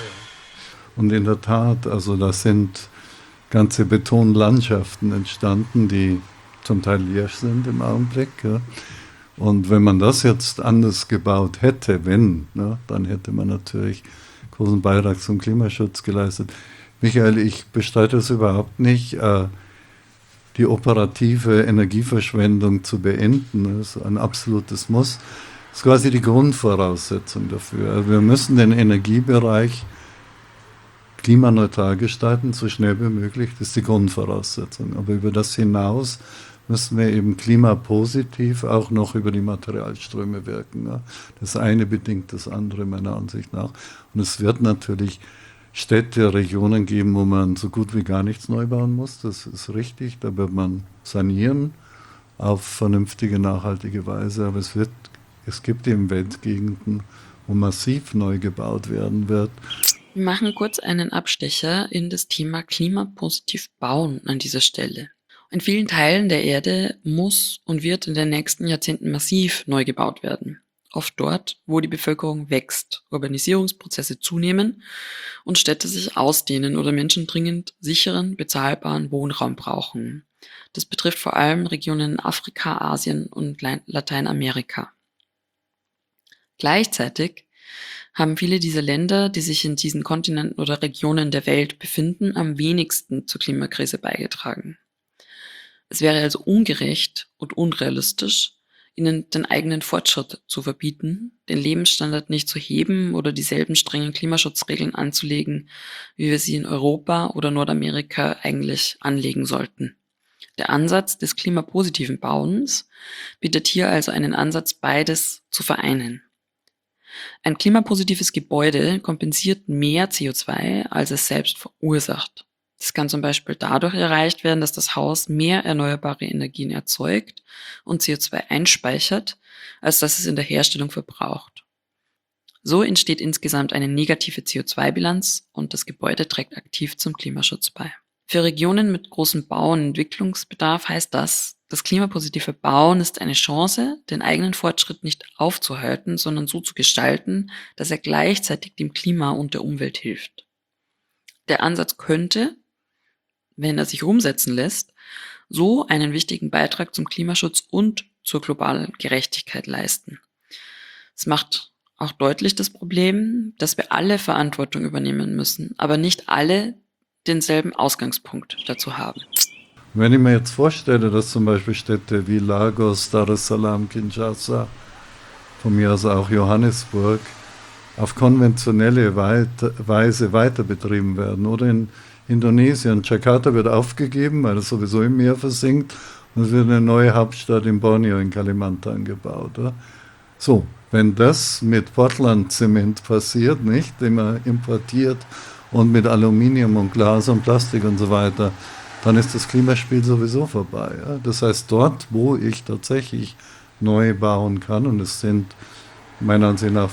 Und in der Tat, also da sind ganze Betonlandschaften entstanden, die zum Teil leer sind im Augenblick. Ja. Und wenn man das jetzt anders gebaut hätte, dann hätte man natürlich großen Beitrag zum Klimaschutz geleistet. Michael, ich bestreite es überhaupt nicht, die operative Energieverschwendung zu beenden. Das ist ein absolutes Muss. Das ist quasi die Grundvoraussetzung dafür. Wir müssen den Energiebereich klimaneutral gestalten, so schnell wie möglich. Das ist die Grundvoraussetzung. Aber über das hinaus müssen wir eben klimapositiv auch noch über die Materialströme wirken. Ja. Das eine bedingt das andere meiner Ansicht nach. Und es wird natürlich Städte, Regionen geben, wo man so gut wie gar nichts neu bauen muss. Das ist richtig. Da wird man sanieren auf vernünftige, nachhaltige Weise. Aber es gibt eben Weltgegenden, wo massiv neu gebaut werden wird. Wir machen kurz einen Abstecher in das Thema klimapositiv bauen an dieser Stelle. In vielen Teilen der Erde muss und wird in den nächsten Jahrzehnten massiv neu gebaut werden. Oft dort, wo die Bevölkerung wächst, Urbanisierungsprozesse zunehmen und Städte sich ausdehnen oder Menschen dringend sicheren, bezahlbaren Wohnraum brauchen. Das betrifft vor allem Regionen in Afrika, Asien und Lateinamerika. Gleichzeitig haben viele dieser Länder, die sich in diesen Kontinenten oder Regionen der Welt befinden, am wenigsten zur Klimakrise beigetragen. Es wäre also ungerecht und unrealistisch, ihnen den eigenen Fortschritt zu verbieten, den Lebensstandard nicht zu heben oder dieselben strengen Klimaschutzregeln anzulegen, wie wir sie in Europa oder Nordamerika eigentlich anlegen sollten. Der Ansatz des klimapositiven Bauens bietet hier also einen Ansatz, beides zu vereinen. Ein klimapositives Gebäude kompensiert mehr CO2, als es selbst verursacht. Das kann zum Beispiel dadurch erreicht werden, dass das Haus mehr erneuerbare Energien erzeugt und CO2 einspeichert, als dass es in der Herstellung verbraucht. So entsteht insgesamt eine negative CO2-Bilanz und das Gebäude trägt aktiv zum Klimaschutz bei. Für Regionen mit großem Bau- und Entwicklungsbedarf heißt das klimapositive Bauen ist eine Chance, den eigenen Fortschritt nicht aufzuhalten, sondern so zu gestalten, dass er gleichzeitig dem Klima und der Umwelt hilft. Der Ansatz könnte, wenn er sich umsetzen lässt, so einen wichtigen Beitrag zum Klimaschutz und zur globalen Gerechtigkeit leisten. Es macht auch deutlich das Problem, dass wir alle Verantwortung übernehmen müssen, aber nicht alle denselben Ausgangspunkt dazu haben. Wenn ich mir jetzt vorstelle, dass zum Beispiel Städte wie Lagos, Dar es Salaam, Kinshasa, von mir aus auch Johannesburg, auf konventionelle Weise weiter betrieben werden. Oder in Indonesien, Jakarta wird aufgegeben, weil es sowieso im Meer versinkt, und es wird eine neue Hauptstadt in Borneo, in Kalimantan gebaut. Oder? So, wenn das mit Portland-Zement passiert, nicht, den man importiert, und mit Aluminium und Glas und Plastik und so weiter, dann ist das Klimaspiel sowieso vorbei. Ja? Das heißt, dort, wo ich tatsächlich neu bauen kann, und es sind meiner Ansicht nach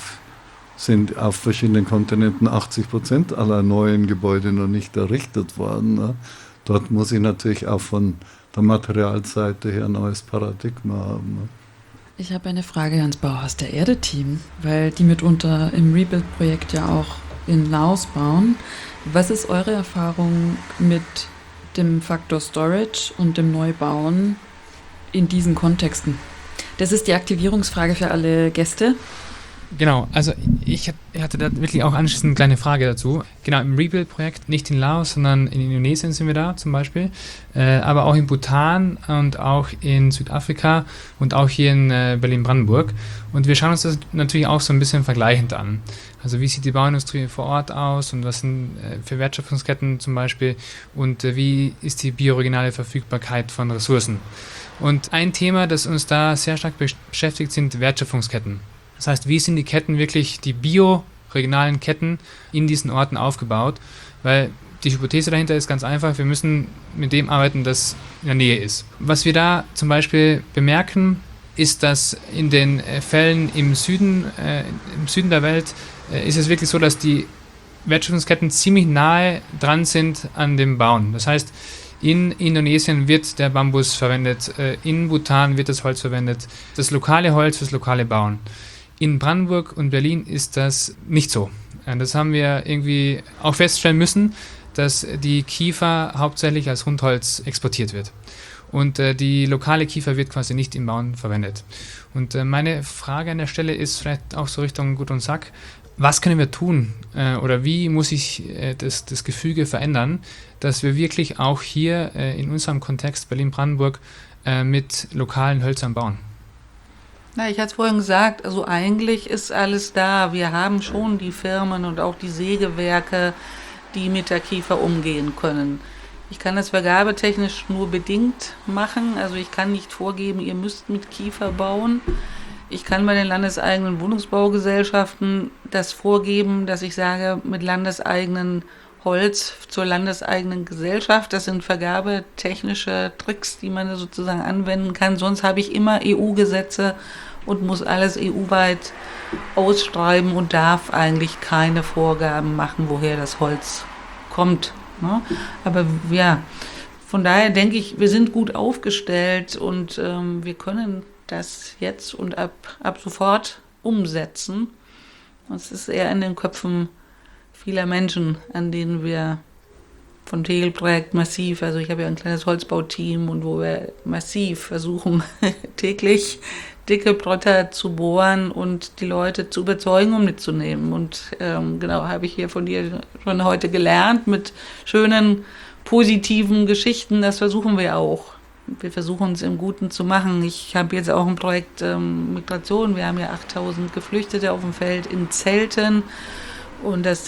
sind auf verschiedenen Kontinenten 80% aller neuen Gebäude noch nicht errichtet worden. Ja? Dort muss ich natürlich auch von der Materialseite her ein neues Paradigma haben. Ja? Ich habe eine Frage ans Bauhaus der Erde-Team, weil die mitunter im Rebuild-Projekt ja auch in Laos bauen. Was ist eure Erfahrung mit dem Faktor Storage und dem Neubauen in diesen Kontexten? Das ist die Aktivierungsfrage für alle Gäste. Genau, also ich hatte da wirklich auch anschließend eine kleine Frage dazu. Genau, im Rebuild-Projekt, nicht in Laos, sondern in Indonesien sind wir da zum Beispiel, aber auch in Bhutan und auch in Südafrika und auch hier in Berlin-Brandenburg. Und wir schauen uns das natürlich auch so ein bisschen vergleichend an. Also wie sieht die Bauindustrie vor Ort aus und was sind für Wertschöpfungsketten zum Beispiel und wie ist die bioregionale Verfügbarkeit von Ressourcen. Und ein Thema, das uns da sehr stark beschäftigt, sind Wertschöpfungsketten. Das heißt, wie sind die Ketten wirklich, die bioregionalen Ketten in diesen Orten aufgebaut? Weil die Hypothese dahinter ist ganz einfach, wir müssen mit dem arbeiten, das in der Nähe ist. Was wir da zum Beispiel bemerken, ist, dass in den Fällen im Süden der Welt ist es wirklich so, dass die Wertschöpfungsketten ziemlich nahe dran sind an dem Bauen. Das heißt, in Indonesien wird der Bambus verwendet, in Bhutan wird das Holz verwendet, das lokale Holz fürs lokale Bauen. In Brandenburg und Berlin ist das nicht so. Das haben wir irgendwie auch feststellen müssen, dass die Kiefer hauptsächlich als Rundholz exportiert wird. Und die lokale Kiefer wird quasi nicht im Bauen verwendet. Und meine Frage an der Stelle ist vielleicht auch so Richtung Gudrun Sack, was können wir tun oder wie muss sich das Gefüge verändern, dass wir wirklich auch hier in unserem Kontext Berlin-Brandenburg mit lokalen Hölzern bauen? Na, ich hatte es vorhin gesagt, also eigentlich ist alles da. Wir haben schon die Firmen und auch die Sägewerke, die mit der Kiefer umgehen können. Ich kann das vergabetechnisch nur bedingt machen. Also ich kann nicht vorgeben, ihr müsst mit Kiefer bauen. Ich kann bei den landeseigenen Wohnungsbaugesellschaften das vorgeben, dass ich sage, mit landeseigenen Holz zur landeseigenen Gesellschaft. Das sind vergabetechnische Tricks, die man sozusagen anwenden kann. Sonst habe ich immer EU-Gesetze und muss alles EU-weit ausschreiben und darf eigentlich keine Vorgaben machen, woher das Holz kommt. Ne? Aber ja, von daher denke ich, wir sind gut aufgestellt und wir können das jetzt und ab sofort umsetzen. Und es ist eher in den Köpfen vieler Menschen, an denen wir vom Tegel-Projekt massiv, also ich habe ja ein kleines Holzbauteam und wo wir massiv versuchen, täglich dicke Bretter zu bohren und die Leute zu überzeugen, um mitzunehmen. Und genau, habe ich hier von dir schon heute gelernt, mit schönen, positiven Geschichten, das versuchen wir auch. Wir versuchen es im Guten zu machen. Ich habe jetzt auch ein Projekt Migration, wir haben ja 8000 Geflüchtete auf dem Feld in Zelten. Und das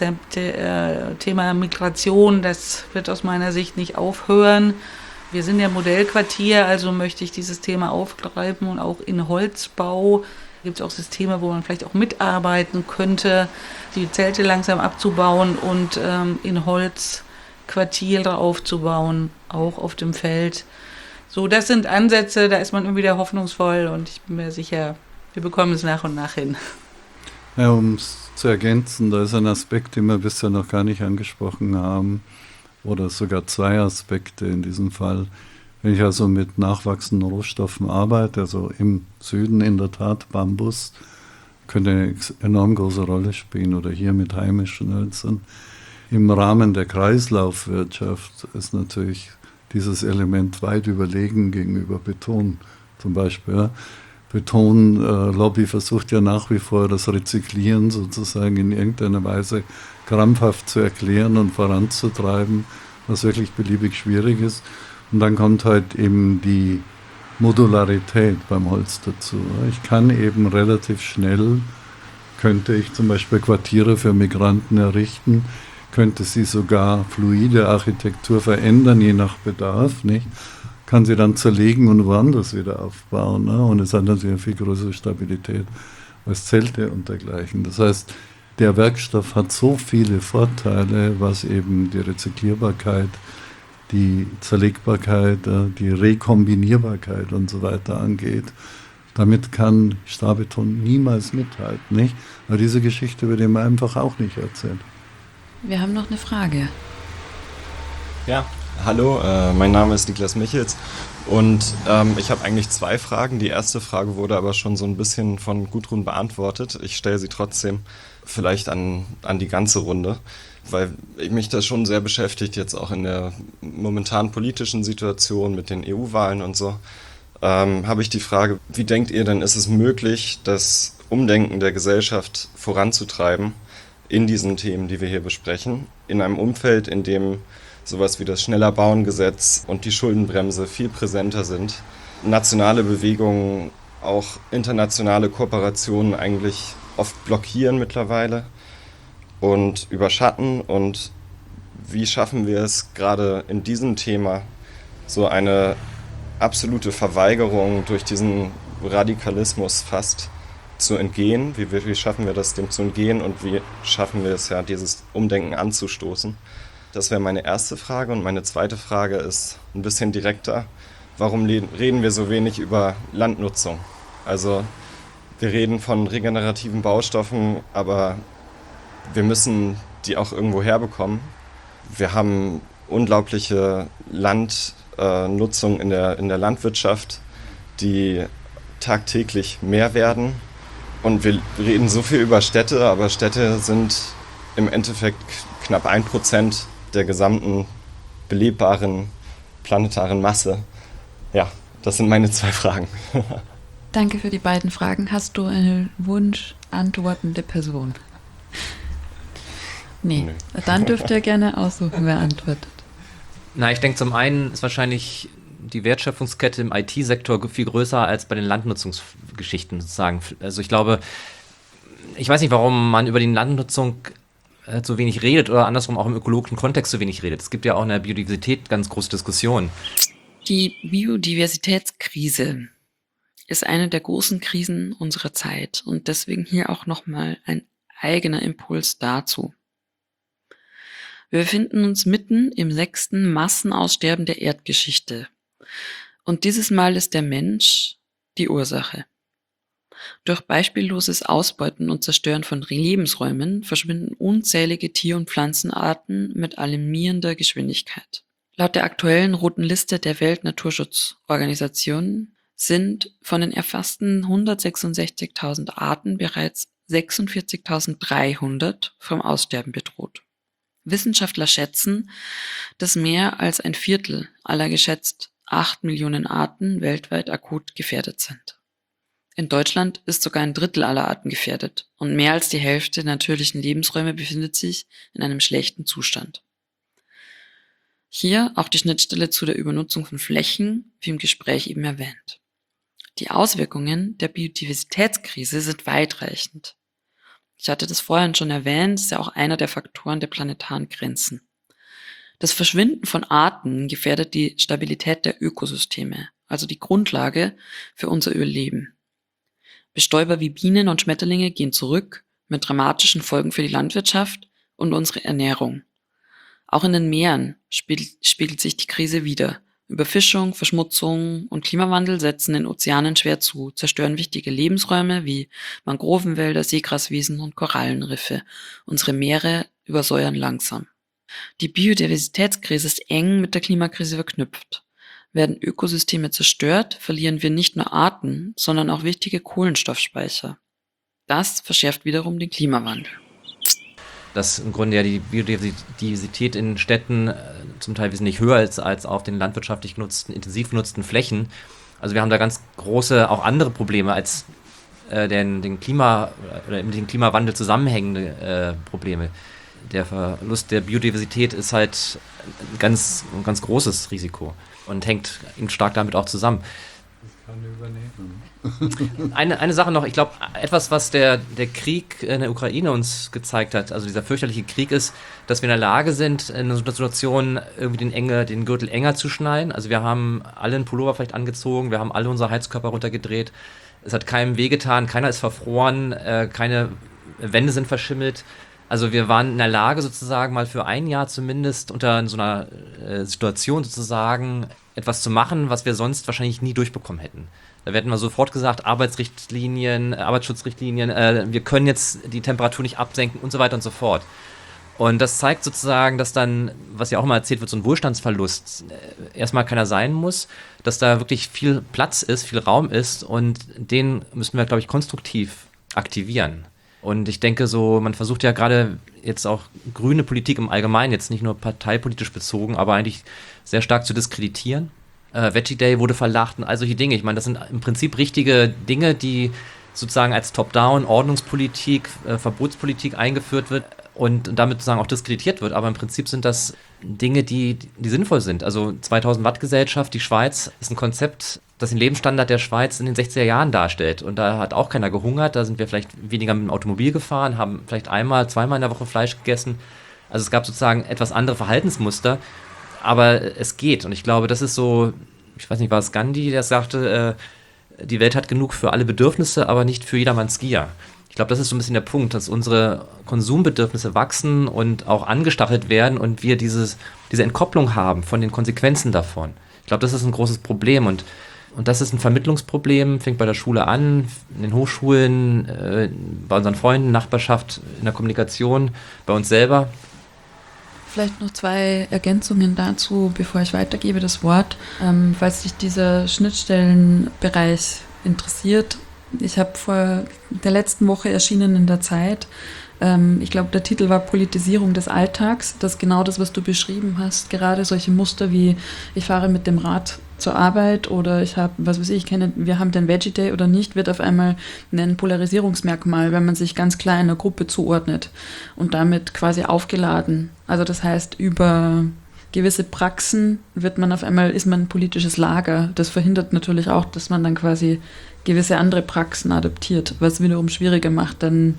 Thema Migration, das wird aus meiner Sicht nicht aufhören. Wir sind ja Modellquartier, also möchte ich dieses Thema aufgreifen und auch in Holzbau gibt es auch Systeme, wo man vielleicht auch mitarbeiten könnte, die Zelte langsam abzubauen und in Holzquartiere aufzubauen, auch auf dem Feld. So, das sind Ansätze, da ist man immer wieder hoffnungsvoll und ich bin mir sicher, wir bekommen es nach und nach hin. Ja, um es zu ergänzen, da ist ein Aspekt, den wir bisher noch gar nicht angesprochen haben, oder sogar zwei Aspekte in diesem Fall. Wenn ich also mit nachwachsenden Rohstoffen arbeite, also im Süden in der Tat Bambus, könnte eine enorm große Rolle spielen, oder hier mit heimischen Hölzern. Im Rahmen der Kreislaufwirtschaft ist natürlich dieses Element weit überlegen gegenüber Beton zum Beispiel. Ja. Betonlobby versucht ja nach wie vor das Rezyklieren sozusagen in irgendeiner Weise krampfhaft zu erklären und voranzutreiben, was wirklich beliebig schwierig ist. Und dann kommt halt eben die Modularität beim Holz dazu. Ich kann eben relativ schnell, könnte ich zum Beispiel Quartiere für Migranten errichten, könnte sie sogar fluide Architektur verändern, je nach Bedarf, nicht? Kann sie dann zerlegen und woanders wieder aufbauen. Ne? Und es hat natürlich eine viel größere Stabilität als Zelte und dergleichen. Das heißt, der Werkstoff hat so viele Vorteile, was eben die Rezyklierbarkeit, die Zerlegbarkeit, die Rekombinierbarkeit und so weiter angeht. Damit kann Stahlbeton niemals mithalten. Nicht? Aber diese Geschichte wird ihm einfach auch nicht erzählt. Wir haben noch eine Frage. Ja, hallo, mein Name ist Niklas Michels und ich habe eigentlich zwei Fragen. Die erste Frage wurde aber schon so ein bisschen von Gudrun beantwortet. Ich stelle sie trotzdem vielleicht an die ganze Runde, weil mich das schon sehr beschäftigt, jetzt auch in der momentanen politischen Situation mit den EU-Wahlen und so. Habe ich die Frage, wie denkt ihr denn, ist es möglich, dass Umdenken der Gesellschaft voranzutreiben in diesen Themen, die wir hier besprechen, in einem Umfeld, in dem sowas wie das Schneller-Bauen-Gesetz und die Schuldenbremse viel präsenter sind, nationale Bewegungen, auch internationale Kooperationen eigentlich oft blockieren mittlerweile und überschatten. Und wie schaffen wir es gerade in diesem Thema, so eine absolute Verweigerung durch diesen Radikalismus fast zu entgehen? Wie schaffen wir das, dem zu entgehen, und wie schaffen wir es ja, dieses Umdenken anzustoßen? Das wäre meine erste Frage. Und meine zweite Frage ist ein bisschen direkter. Warum reden wir so wenig über Landnutzung? Also wir reden von regenerativen Baustoffen, aber wir müssen die auch irgendwo herbekommen. Wir haben unglaubliche Landnutzung in der Landwirtschaft, die tagtäglich mehr werden. Und wir reden so viel über Städte, aber Städte sind im Endeffekt knapp 1% der gesamten belebbaren planetaren Masse. Ja, das sind meine 2 Fragen. Danke für die beiden Fragen. Hast du eine wunschantwortende Person? Nee. Nö. Dann dürft ihr gerne aussuchen, wer antwortet. Na, ich denke, zum einen ist wahrscheinlich die Wertschöpfungskette im IT-Sektor viel größer als bei den Landnutzungsgeschichten sozusagen. Also ich glaube, ich weiß nicht, warum man über die Landnutzung so wenig redet oder andersrum auch im ökologischen Kontext so wenig redet. Es gibt ja auch in der Biodiversität ganz große Diskussionen. Die Biodiversitätskrise ist eine der großen Krisen unserer Zeit und deswegen hier auch nochmal ein eigener Impuls dazu. Wir befinden uns mitten im 6. Massenaussterben der Erdgeschichte. Und dieses Mal ist der Mensch die Ursache. Durch beispielloses Ausbeuten und Zerstören von Lebensräumen verschwinden unzählige Tier- und Pflanzenarten mit alarmierender Geschwindigkeit. Laut der aktuellen Roten Liste der Weltnaturschutzorganisation sind von den erfassten 166.000 Arten bereits 46.300 vom Aussterben bedroht. Wissenschaftler schätzen, dass mehr als ein Viertel aller geschätzt 8 Millionen Arten weltweit akut gefährdet sind. In Deutschland ist sogar ein Drittel aller Arten gefährdet und mehr als die Hälfte der natürlichen Lebensräume befindet sich in einem schlechten Zustand. Hier auch die Schnittstelle zu der Übernutzung von Flächen, wie im Gespräch eben erwähnt. Die Auswirkungen der Biodiversitätskrise sind weitreichend. Ich hatte das vorhin schon erwähnt, ist ja auch einer der Faktoren der planetaren Grenzen. Das Verschwinden von Arten gefährdet die Stabilität der Ökosysteme, also die Grundlage für unser Überleben. Bestäuber wie Bienen und Schmetterlinge gehen zurück, mit dramatischen Folgen für die Landwirtschaft und unsere Ernährung. Auch in den Meeren spiegelt sich die Krise wider. Überfischung, Verschmutzung und Klimawandel setzen den Ozeanen schwer zu, zerstören wichtige Lebensräume wie Mangrovenwälder, Seegraswiesen und Korallenriffe. Unsere Meere übersäuern langsam. Die Biodiversitätskrise ist eng mit der Klimakrise verknüpft. Werden Ökosysteme zerstört, verlieren wir nicht nur Arten, sondern auch wichtige Kohlenstoffspeicher. Das verschärft wiederum den Klimawandel. Dass im Grunde ja die Biodiversität in Städten zum Teil wesentlich höher ist als auf den landwirtschaftlich genutzten, intensiv genutzten Flächen. Also wir haben da ganz große, auch andere Probleme als mit dem Klimawandel zusammenhängende Probleme. Der Verlust der Biodiversität ist halt ein ganz großes Risiko und hängt stark damit auch zusammen. Eine Sache noch, ich glaube, etwas, was der Krieg in der Ukraine uns gezeigt hat, also dieser fürchterliche Krieg, ist, dass wir in der Lage sind, in einer Situation irgendwie den Gürtel enger zu schneiden. Also wir haben alle einen Pullover vielleicht angezogen, wir haben alle unsere Heizkörper runtergedreht, es hat keinem wehgetan, keiner ist verfroren, keine Wände sind verschimmelt. Also wir waren in der Lage sozusagen mal für ein Jahr zumindest unter so einer Situation sozusagen etwas zu machen, was wir sonst wahrscheinlich nie durchbekommen hätten. Da werden wir sofort gesagt, Arbeitsschutzrichtlinien, wir können jetzt die Temperatur nicht absenken und so weiter und so fort. Und das zeigt sozusagen, dass dann, was ja auch immer erzählt wird, so ein Wohlstandsverlust erstmal keiner sein muss, dass da wirklich viel Platz ist, viel Raum ist und den müssen wir, glaube ich, konstruktiv aktivieren. Und ich denke so, man versucht ja gerade jetzt auch grüne Politik im Allgemeinen, jetzt nicht nur parteipolitisch bezogen, aber eigentlich sehr stark zu diskreditieren. Veggie Day wurde verlacht und all solche Dinge. Ich meine, das sind im Prinzip richtige Dinge, die sozusagen als Top-Down Ordnungspolitik, Verbotspolitik eingeführt wird und damit sozusagen auch diskreditiert wird. Aber im Prinzip sind das Dinge, die sinnvoll sind. Also 2000 Watt Gesellschaft, die Schweiz, ist ein Konzept, das den Lebensstandard der Schweiz in den 60er Jahren darstellt. Und da hat auch keiner gehungert. Da sind wir vielleicht weniger mit dem Automobil gefahren, haben vielleicht einmal, zweimal in der Woche Fleisch gegessen. Also es gab sozusagen etwas andere Verhaltensmuster. Aber es geht. Und ich glaube, das ist so, ich weiß nicht, war es Gandhi, der sagte, die Welt hat genug für alle Bedürfnisse, aber nicht für jedermanns Gier. Ich glaube, das ist so ein bisschen der Punkt, dass unsere Konsumbedürfnisse wachsen und auch angestachelt werden und wir diese Entkopplung haben von den Konsequenzen davon. Ich glaube, das ist ein großes Problem und das ist ein Vermittlungsproblem, fängt bei der Schule an, in den Hochschulen, bei unseren Freunden, Nachbarschaft, in der Kommunikation, bei uns selber. Vielleicht noch 2 Ergänzungen dazu, bevor ich weitergebe das Wort. Falls sich dieser Schnittstellenbereich interessiert, ich habe vor der letzten Woche erschienen in der Zeit, ich glaube, der Titel war Politisierung des Alltags. Das ist genau das, was du beschrieben hast. Gerade solche Muster wie, ich fahre mit dem Rad zur Arbeit oder ich habe, wir haben den Veggie Day oder nicht, wird auf einmal ein Polarisierungsmerkmal, wenn man sich ganz klar einer Gruppe zuordnet und damit quasi aufgeladen. Also das heißt, über gewisse Praxen ist man ein politisches Lager. Das verhindert natürlich auch, dass man dann quasi gewisse andere Praxen adaptiert, was wiederum schwieriger macht, dann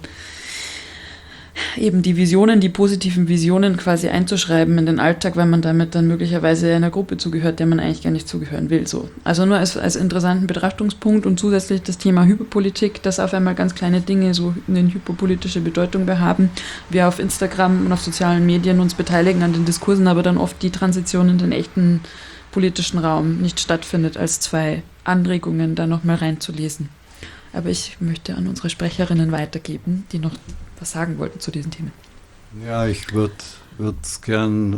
eben die positiven Visionen quasi einzuschreiben in den Alltag, weil man damit dann möglicherweise einer Gruppe zugehört, der man eigentlich gar nicht zugehören will. So. Also nur als interessanten Betrachtungspunkt und zusätzlich das Thema Hyperpolitik, dass auf einmal ganz kleine Dinge so eine hyperpolitische Bedeutung haben. Wir auf Instagram und auf sozialen Medien uns beteiligen an den Diskursen, aber dann oft die Transition in den echten politischen Raum nicht stattfindet, als 2 Anregungen da nochmal reinzulesen. Aber ich möchte an unsere Sprecherinnen weitergeben, die noch was sagen wollten zu diesen Themen. Ja, ich würde es gern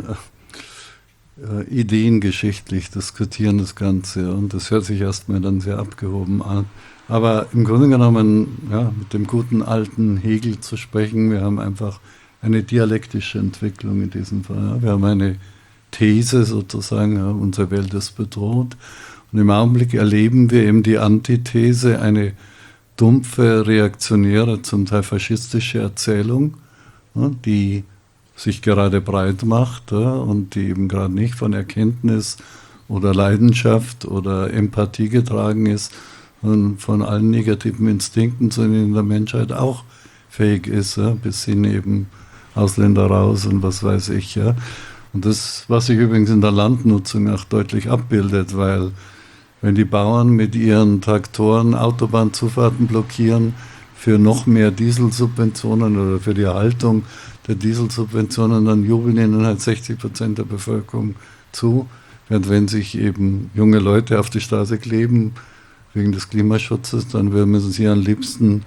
ideengeschichtlich diskutieren, das Ganze. Und das hört sich erstmal dann sehr abgehoben an. Aber im Grunde genommen, ja, mit dem guten alten Hegel zu sprechen, wir haben einfach eine dialektische Entwicklung in diesem Fall. Ja. Wir haben eine These sozusagen, ja, unsere Welt ist bedroht. Und im Augenblick erleben wir eben die Antithese, eine dumpfe, reaktionäre, zum Teil faschistische Erzählung, ja, die sich gerade breit macht, ja, und die eben gerade nicht von Erkenntnis oder Leidenschaft oder Empathie getragen ist und von allen negativen Instinkten, zu denen der Menschheit auch fähig ist, ja, bis hin eben Ausländer raus und was weiß ich. Ja. Und das, was sich übrigens in der Landnutzung auch deutlich abbildet, weil wenn die Bauern mit ihren Traktoren Autobahnzufahrten blockieren für noch mehr Dieselsubventionen oder für die Erhaltung der Dieselsubventionen, dann jubeln ihnen halt 60% der Bevölkerung zu. Während wenn sich eben junge Leute auf die Straße kleben wegen des Klimaschutzes, dann würde man sie am liebsten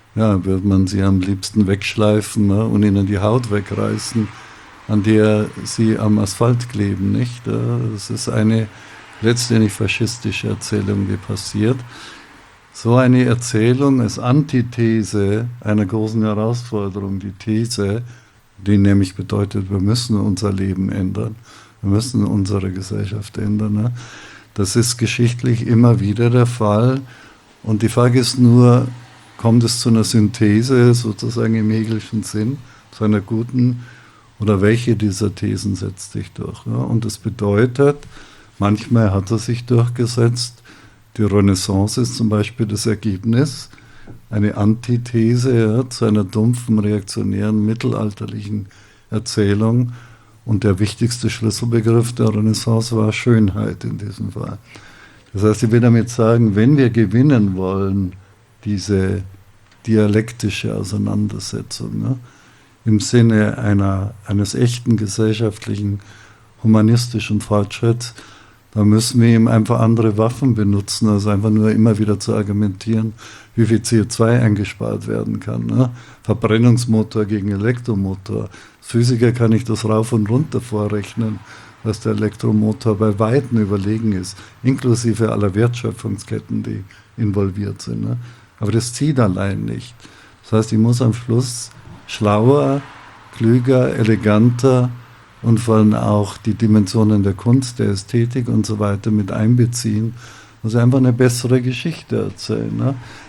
wegschleifen, ja, und ihnen die Haut wegreißen, an der sie am Asphalt kleben. Nicht? Das ist eine letztendlich faschistische Erzählung, die passiert. So eine Erzählung als Antithese einer großen Herausforderung, die These, die nämlich bedeutet, wir müssen unser Leben ändern, wir müssen unsere Gesellschaft ändern. Ne? Das ist geschichtlich immer wieder der Fall. Und die Frage ist nur, kommt es zu einer Synthese sozusagen im Hegelschen Sinn, zu einer guten, oder welche dieser Thesen setzt sich durch? Ja? Und das bedeutet, manchmal hat er sich durchgesetzt. Die Renaissance ist zum Beispiel das Ergebnis, eine Antithese, ja, zu einer dumpfen, reaktionären, mittelalterlichen Erzählung. Und der wichtigste Schlüsselbegriff der Renaissance war Schönheit in diesem Fall. Das heißt, ich will damit sagen, wenn wir gewinnen wollen, diese dialektische Auseinandersetzung, ja, im Sinne eines echten gesellschaftlichen, humanistischen Fortschritts, da müssen wir eben einfach andere Waffen benutzen, also einfach nur immer wieder zu argumentieren, wie viel CO2 eingespart werden kann. Ne? Verbrennungsmotor gegen Elektromotor. Als Physiker kann ich das rauf und runter vorrechnen, dass der Elektromotor bei Weitem überlegen ist, inklusive aller Wertschöpfungsketten, die involviert sind. Ne? Aber das zieht allein nicht. Das heißt, ich muss am Schluss schlauer, klüger, eleganter und vor allem auch die Dimensionen der Kunst, der Ästhetik und so weiter mit einbeziehen, muss einfach eine bessere Geschichte erzählen. Ne?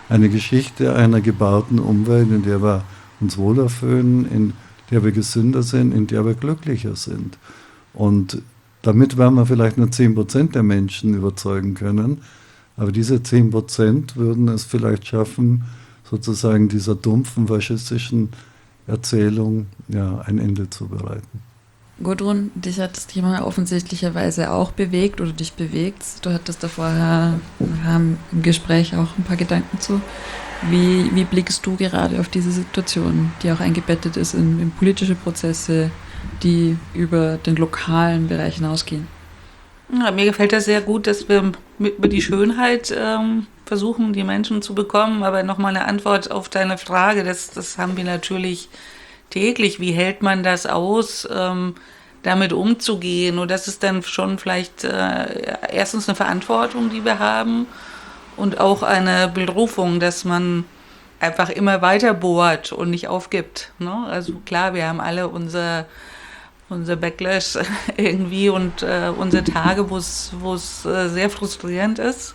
eine Geschichte einer gebauten Umwelt, in der wir uns wohler fühlen, in der wir gesünder sind, in der wir glücklicher sind. Und damit werden wir vielleicht nur 10% der Menschen überzeugen können, aber diese 10% würden es vielleicht schaffen, sozusagen dieser dumpfen faschistischen Erzählung ein Ende zu bereiten. Gudrun, dich hat das Thema offensichtlicherweise auch bewegt oder dich bewegt. Du hattest da vorher im Gespräch auch ein paar Gedanken zu. Wie blickst du gerade auf diese Situation, die auch eingebettet ist in politische Prozesse, die über den lokalen Bereich hinausgehen? Ja, mir gefällt das sehr gut, dass wir über die Schönheit versuchen, die Menschen zu bekommen. Aber nochmal eine Antwort auf deine Frage, das haben wir natürlich täglich. Wie hält man das aus, damit umzugehen? Und das ist dann schon vielleicht erstens eine Verantwortung, die wir haben und auch eine Berufung, dass man einfach immer weiter bohrt und nicht aufgibt. Ne? Also klar, wir haben alle unser Backlash irgendwie und unsere Tage, wo es sehr frustrierend ist.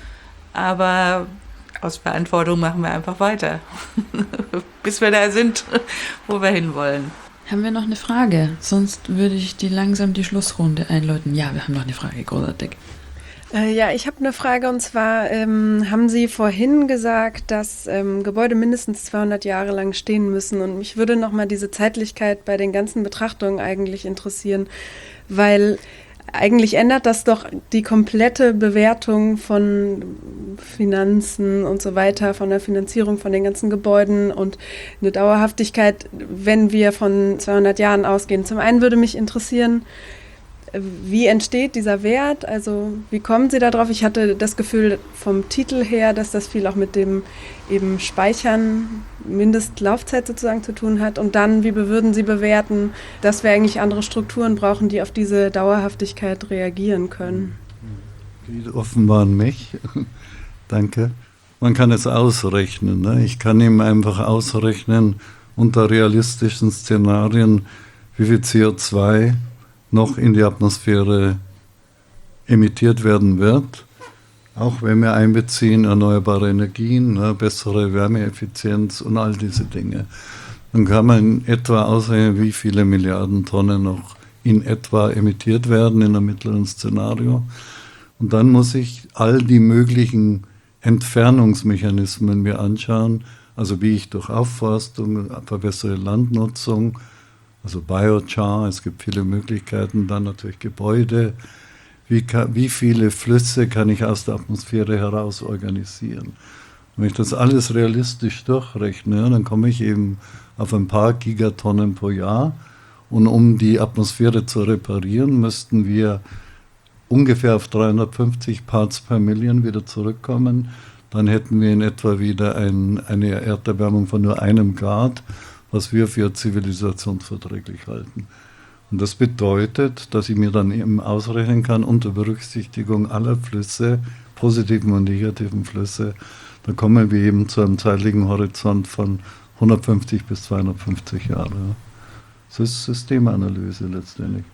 Aber aus Verantwortung machen wir einfach weiter, bis wir da sind, wo wir hinwollen. Haben wir noch eine Frage? Sonst würde ich langsam die Schlussrunde einläuten. Ja, wir haben noch eine Frage, großartig. Ja, ich habe eine Frage und zwar haben Sie vorhin gesagt, dass Gebäude mindestens 200 Jahre lang stehen müssen und mich würde nochmal diese Zeitlichkeit bei den ganzen Betrachtungen eigentlich interessieren, weil eigentlich ändert das doch die komplette Bewertung von Finanzen und so weiter, von der Finanzierung von den ganzen Gebäuden und eine Dauerhaftigkeit, wenn wir von 200 Jahren ausgehen. Zum einen würde mich interessieren, wie entsteht dieser Wert? Also wie kommen Sie da drauf? Ich hatte das Gefühl vom Titel her, dass das viel auch mit dem eben Speichern, Mindestlaufzeit sozusagen zu tun hat. Und dann, wie würden Sie bewerten, dass wir eigentlich andere Strukturen brauchen, die auf diese Dauerhaftigkeit reagieren können? Geht offenbar an mich. Danke. Man kann es ausrechnen. Ne? Ich kann ihm einfach ausrechnen unter realistischen Szenarien, wie viel CO2 noch in die Atmosphäre emittiert werden wird, auch wenn wir einbeziehen erneuerbare Energien, bessere Wärmeeffizienz und all diese Dinge. Dann kann man in etwa ausrechnen, wie viele Milliarden Tonnen noch in etwa emittiert werden in einem mittleren Szenario. Und dann muss ich all die möglichen Entfernungsmechanismen mir anschauen, also wie ich durch Aufforstung, verbessere Landnutzung, also Biochar, es gibt viele Möglichkeiten, dann natürlich Gebäude. Wie viele Flüsse kann ich aus der Atmosphäre heraus organisieren? Und wenn ich das alles realistisch durchrechne, dann komme ich eben auf ein paar Gigatonnen pro Jahr. Und um die Atmosphäre zu reparieren, müssten wir ungefähr auf 350 Parts per Million wieder zurückkommen. Dann hätten wir in etwa wieder eine Erderwärmung von nur 1 Grad, was wir für zivilisationsverträglich halten. Und das bedeutet, dass ich mir dann eben ausrechnen kann, unter Berücksichtigung aller Flüsse, positiven und negativen Flüsse, da kommen wir eben zu einem zeitlichen Horizont von 150 bis 250 Jahre. Das ist Systemanalyse letztendlich.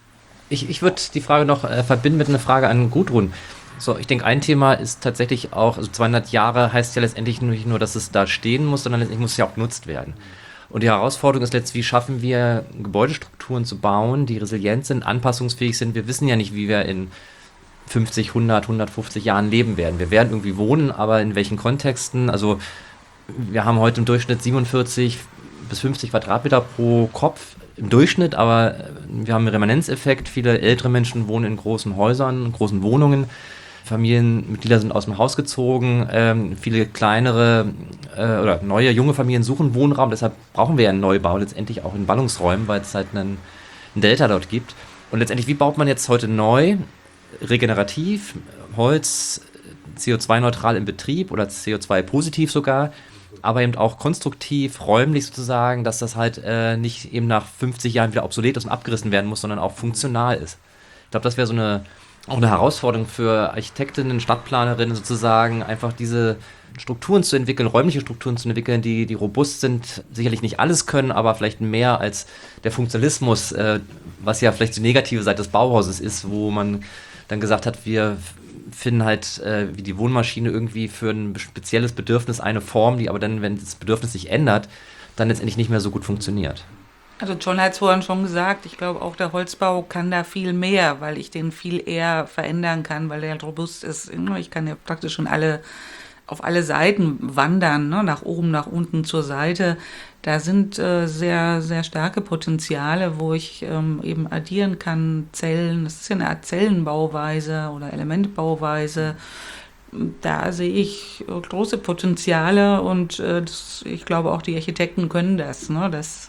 Ich würde die Frage noch verbinden mit einer Frage an Gudrun. So, ich denke, ein Thema ist tatsächlich auch, also 200 Jahre heißt ja letztendlich nicht nur, dass es da stehen muss, sondern letztendlich muss es ja auch genutzt werden. Und die Herausforderung ist letztlich, wie schaffen wir Gebäudestrukturen zu bauen, die resilient sind, anpassungsfähig sind. Wir wissen ja nicht, wie wir in 50, 100, 150 Jahren leben werden. Wir werden irgendwie wohnen, aber in welchen Kontexten? Also wir haben heute im Durchschnitt 47 bis 50 Quadratmeter pro Kopf im Durchschnitt, aber wir haben einen Remanenzeffekt. Viele ältere Menschen wohnen in großen Häusern, in großen Wohnungen. Familienmitglieder sind aus dem Haus gezogen, viele kleinere oder neue, junge Familien suchen Wohnraum, deshalb brauchen wir ja einen Neubau, letztendlich auch in Ballungsräumen, weil es halt einen Delta dort gibt. Und letztendlich, wie baut man jetzt heute neu, regenerativ, Holz, CO2-neutral im Betrieb oder CO2-positiv sogar, aber eben auch konstruktiv, räumlich sozusagen, dass das halt nicht eben nach 50 Jahren wieder obsolet ist und abgerissen werden muss, sondern auch funktional ist. Ich glaube, das wäre so auch eine Herausforderung für Architektinnen, Stadtplanerinnen sozusagen, einfach diese Strukturen zu entwickeln, räumliche Strukturen zu entwickeln, die robust sind, sicherlich nicht alles können, aber vielleicht mehr als der Funktionalismus, was ja vielleicht die negative Seite des Bauhauses ist, wo man dann gesagt hat, wir finden halt wie die Wohnmaschine irgendwie für ein spezielles Bedürfnis eine Form, die aber dann, wenn das Bedürfnis sich ändert, dann letztendlich nicht mehr so gut funktioniert. Also John hat es vorhin schon gesagt, ich glaube auch der Holzbau kann da viel mehr, weil ich den viel eher verändern kann, weil der robust ist. Ich kann ja praktisch schon auf alle Seiten wandern, ne? Nach oben, nach unten, zur Seite. Da sind sehr, sehr starke Potenziale, wo ich eben addieren kann, Zellen. Das ist ja eine Art Zellenbauweise oder Elementbauweise. Da sehe ich große Potenziale und ich glaube auch die Architekten können das. Ne?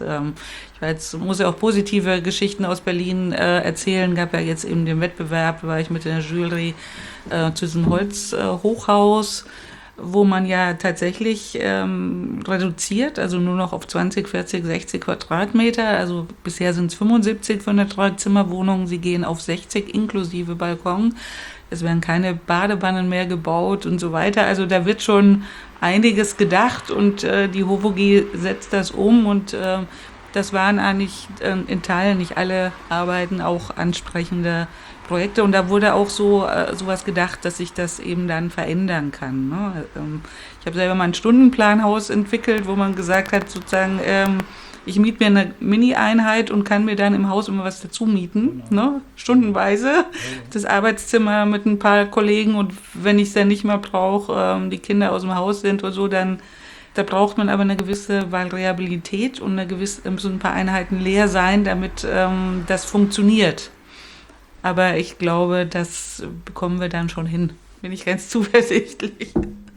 Muss ja auch positive Geschichten aus Berlin erzählen. Gab ja jetzt eben den Wettbewerb, war ich mit der Jury zu diesem Holzhochhaus, wo man ja tatsächlich reduziert, also nur noch auf 20, 40, 60 Quadratmeter. Also bisher sind es 75 von der Dreizimmerwohnung. Sie gehen auf 60 inklusive Balkon. Es werden keine Badewannen mehr gebaut und so weiter. Also da wird schon einiges gedacht und die HOVOG setzt das um und das waren eigentlich in Teilen nicht alle Arbeiten auch ansprechende Projekte und da wurde auch sowas gedacht, dass sich das eben dann verändern kann. Ne? Ich habe selber mal ein Stundenplanhaus entwickelt, wo man gesagt hat, sozusagen, ich miete mir eine Mini-Einheit und kann mir dann im Haus immer was dazu mieten, ne? Stundenweise. Das Arbeitszimmer mit ein paar Kollegen und wenn ich es dann nicht mehr brauche, die Kinder aus dem Haus sind oder so, dann da braucht man aber eine gewisse Variabilität und müssen ein paar Einheiten leer sein, damit das funktioniert. Aber ich glaube, das bekommen wir dann schon hin. Bin ich ganz zuversichtlich.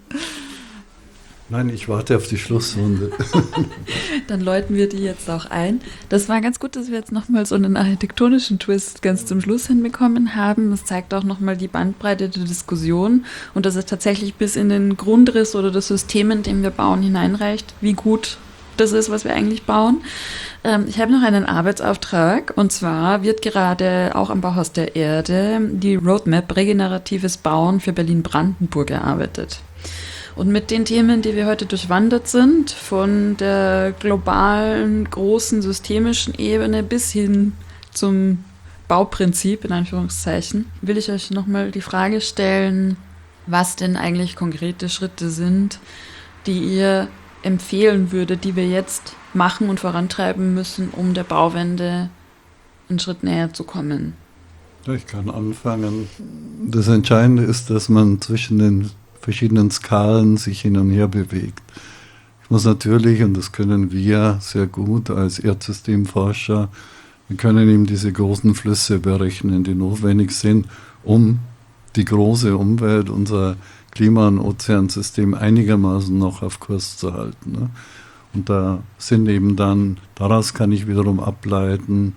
Nein, ich warte auf die Schlussrunde. Dann läuten wir die jetzt auch ein. Das war ganz gut, dass wir jetzt nochmal so einen architektonischen Twist ganz zum Schluss hinbekommen haben. Das zeigt auch nochmal die Bandbreite der Diskussion und dass es tatsächlich bis in den Grundriss oder das System, in dem wir bauen, hineinreicht, wie gut das ist, was wir eigentlich bauen. Ich habe noch einen Arbeitsauftrag und zwar wird gerade auch am Bauhaus der Erde die Roadmap Regeneratives Bauen für Berlin-Brandenburg erarbeitet. Und mit den Themen, die wir heute durchwandert sind, von der globalen, großen, systemischen Ebene bis hin zum Bauprinzip, in Anführungszeichen, will ich euch nochmal die Frage stellen, was denn eigentlich konkrete Schritte sind, die ihr empfehlen würdet, die wir jetzt machen und vorantreiben müssen, um der Bauwende einen Schritt näher zu kommen. Ja, ich kann anfangen. Das Entscheidende ist, dass man zwischen den verschiedenen Skalen sich hin und her bewegt. Ich muss natürlich, und das können wir sehr gut als Erdsystemforscher, wir können eben diese großen Flüsse berechnen, die notwendig sind, um die große Umwelt, unser Klima- und Ozeansystem einigermaßen noch auf Kurs zu halten. Ne? Und da sind eben dann, daraus kann ich wiederum ableiten,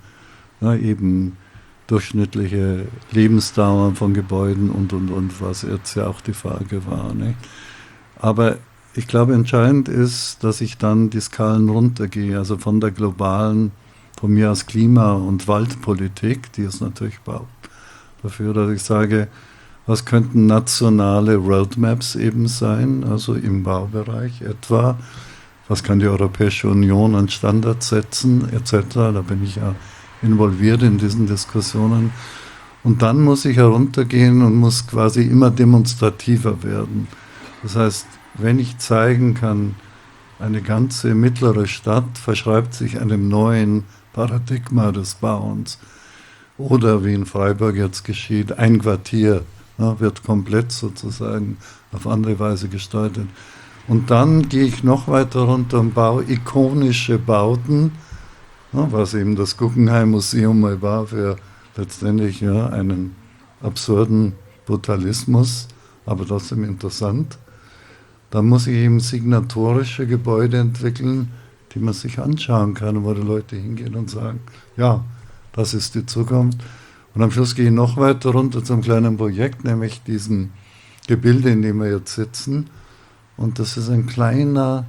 eben durchschnittliche Lebensdauer von Gebäuden und, was jetzt ja auch die Frage war. Nicht? Aber ich glaube, entscheidend ist, dass ich dann die Skalen runtergehe, also von der globalen, von mir aus Klima- und Waldpolitik, die es natürlich braucht, dafür, dass ich sage, was könnten nationale Roadmaps eben sein, also im Baubereich etwa, was kann die Europäische Union an Standards setzen, etc., da bin ich ja involviert in diesen Diskussionen. Und dann muss ich heruntergehen und muss quasi immer demonstrativer werden. Das heißt, wenn ich zeigen kann, eine ganze mittlere Stadt verschreibt sich einem neuen Paradigma des Bauens, oder wie in Freiburg jetzt geschieht, ein Quartier wird komplett sozusagen auf andere Weise gestaltet. Und dann gehe ich noch weiter runter und baue ikonische Bauten, was eben das Guggenheim Museum mal war für letztendlich einen absurden Brutalismus, aber trotzdem interessant. Da muss ich eben signatorische Gebäude entwickeln, die man sich anschauen kann, wo die Leute hingehen und sagen, ja, das ist die Zukunft. Und am Schluss gehe ich noch weiter runter zum kleinen Projekt, nämlich diesem Gebilde, in dem wir jetzt sitzen. Und das ist ein kleiner,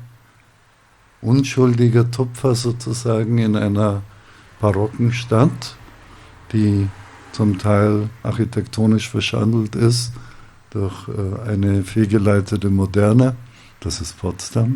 unschuldiger Tupfer sozusagen in einer barocken Stadt, die zum Teil architektonisch verschandelt ist durch eine fehlgeleitete Moderne. Das ist Potsdam,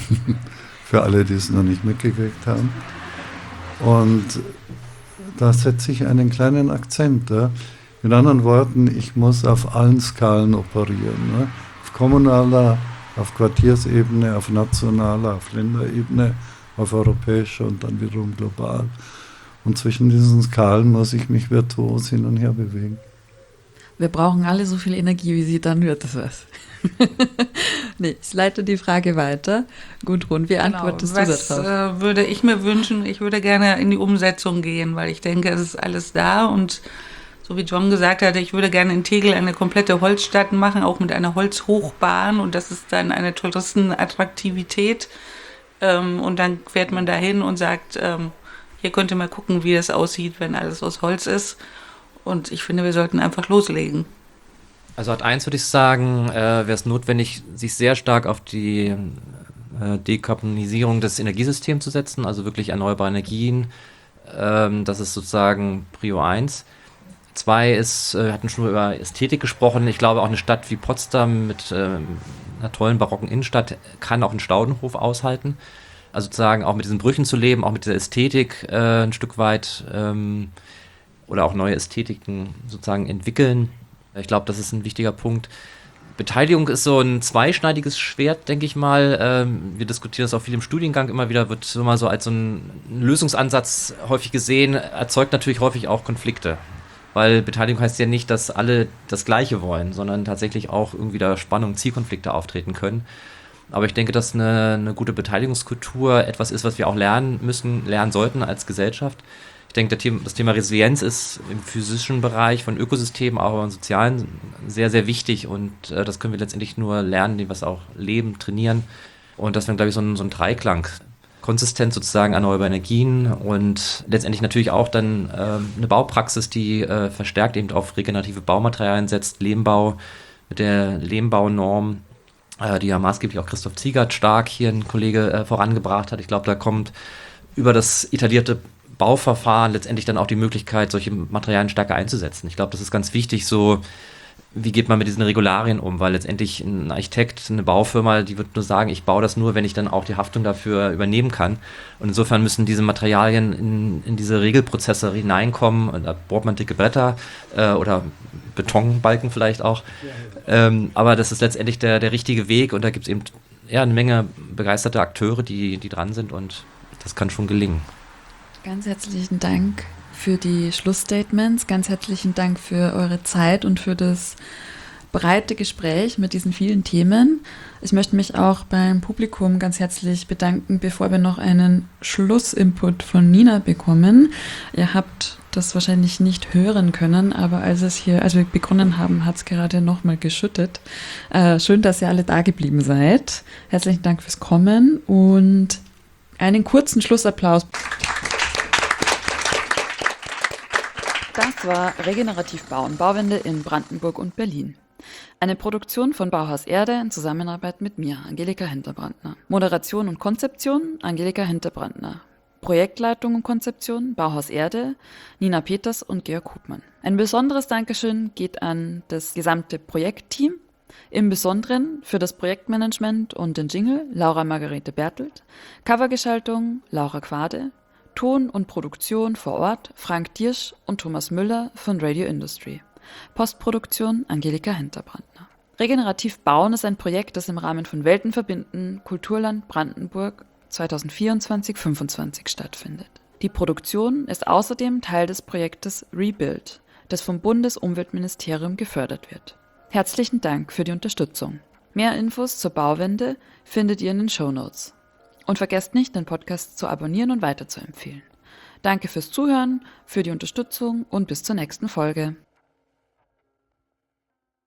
für alle, die es noch nicht mitgekriegt haben. Und da setze ich einen kleinen Akzent. Ja. Mit anderen Worten, ich muss auf allen Skalen operieren. Ne? Auf kommunaler, auf Quartiersebene, auf nationaler, auf Länderebene, auf europäischer und dann wiederum global. Und zwischen diesen Skalen muss ich mich virtuos hin und her bewegen. Wir brauchen alle so viel Energie, wie sie, dann wird das was. Nee, ich leite die Frage weiter. Gudrun, wie antwortest du was darauf? würde ich mir wünschen? Ich würde gerne in die Umsetzung gehen, weil ich denke, es ist alles da und so wie John gesagt hatte, ich würde gerne in Tegel eine komplette Holzstadt machen, auch mit einer Holzhochbahn und das ist dann eine Touristenattraktivität und dann fährt man dahin und sagt, hier könnt ihr mal gucken, wie das aussieht, wenn alles aus Holz ist und ich finde, wir sollten einfach loslegen. Also Art 1 würde ich sagen, wäre es notwendig, sich sehr stark auf die Dekarbonisierung des Energiesystems zu setzen, also wirklich erneuerbare Energien. Das ist sozusagen Prio 1. 2 ist, wir hatten schon über Ästhetik gesprochen. Ich glaube, auch eine Stadt wie Potsdam mit einer tollen barocken Innenstadt kann auch einen Staudenhof aushalten. Also sozusagen auch mit diesen Brüchen zu leben, auch mit dieser Ästhetik ein Stück weit oder auch neue Ästhetiken sozusagen entwickeln. Ich glaube, das ist ein wichtiger Punkt. Beteiligung ist so ein zweischneidiges Schwert, denke ich mal. Wir diskutieren das auch viel im Studiengang immer wieder, wird immer so als so ein Lösungsansatz häufig gesehen, erzeugt natürlich häufig auch Konflikte. Weil Beteiligung heißt ja nicht, dass alle das Gleiche wollen, sondern tatsächlich auch irgendwie da Spannungen, Zielkonflikte auftreten können. Aber ich denke, dass eine gute Beteiligungskultur etwas ist, was wir auch lernen müssen, lernen sollten als Gesellschaft. Ich denke, das Thema Resilienz ist im physischen Bereich von Ökosystemen, aber im sozialen sehr, sehr wichtig und das können wir letztendlich nur lernen, indem wir es auch leben, trainieren und das wäre, glaube ich, so ein Dreiklang. Konsistent sozusagen erneuerbare Energien und letztendlich natürlich auch dann eine Baupraxis, die verstärkt eben auf regenerative Baumaterialien setzt, Lehmbau mit der Lehmbaunorm, die ja maßgeblich auch Christoph Ziegert stark hier ein Kollege vorangebracht hat. Ich glaube, da kommt über das etablierte Bauverfahren letztendlich dann auch die Möglichkeit, solche Materialien stärker einzusetzen. Ich glaube, das ist ganz wichtig, so wie geht man mit diesen Regularien um, weil letztendlich ein Architekt, eine Baufirma, die wird nur sagen, ich baue das nur, wenn ich dann auch die Haftung dafür übernehmen kann. Und insofern müssen diese Materialien in diese Regelprozesse hineinkommen. Da bohrt man dicke Bretter oder Betonbalken vielleicht auch. Aber das ist letztendlich der richtige Weg und da gibt es eben eine Menge begeisterte Akteure, die dran sind und das kann schon gelingen. Ganz herzlichen Dank für die Schlussstatements, ganz herzlichen Dank für eure Zeit und für das breite Gespräch mit diesen vielen Themen. Ich möchte mich auch beim Publikum ganz herzlich bedanken, bevor wir noch einen Schlussinput von Nina bekommen. Ihr habt das wahrscheinlich nicht hören können, aber als wir begonnen haben, hat es gerade nochmal geschüttet. Schön, dass ihr alle da geblieben seid. Herzlichen Dank fürs Kommen und einen kurzen Schlussapplaus. Das war Regenerativ Bauen, Bauwende in Brandenburg und Berlin. Eine Produktion von Bauhaus Erde in Zusammenarbeit mit mir, Angelika Hinterbrandner. Moderation und Konzeption, Angelika Hinterbrandner. Projektleitung und Konzeption, Bauhaus Erde, Nina Peters und Georg Hubmann. Ein besonderes Dankeschön geht an das gesamte Projektteam, im Besonderen für das Projektmanagement und den Jingle Laura Margarete Bertelt, Covergestaltung Laura Quade, Ton und Produktion vor Ort Frank Diersch und Thomas Müller von Radio Industry. Postproduktion Angelika Hinterbrandner. Regenerativ Bauen ist ein Projekt, das im Rahmen von Welten verbinden Kulturland Brandenburg 2024-25 stattfindet. Die Produktion ist außerdem Teil des Projektes Rebuild, das vom Bundesumweltministerium gefördert wird. Herzlichen Dank für die Unterstützung. Mehr Infos zur Bauwende findet ihr in den Shownotes. Und vergesst nicht, den Podcast zu abonnieren und weiterzuempfehlen. Danke fürs Zuhören, für die Unterstützung und bis zur nächsten Folge.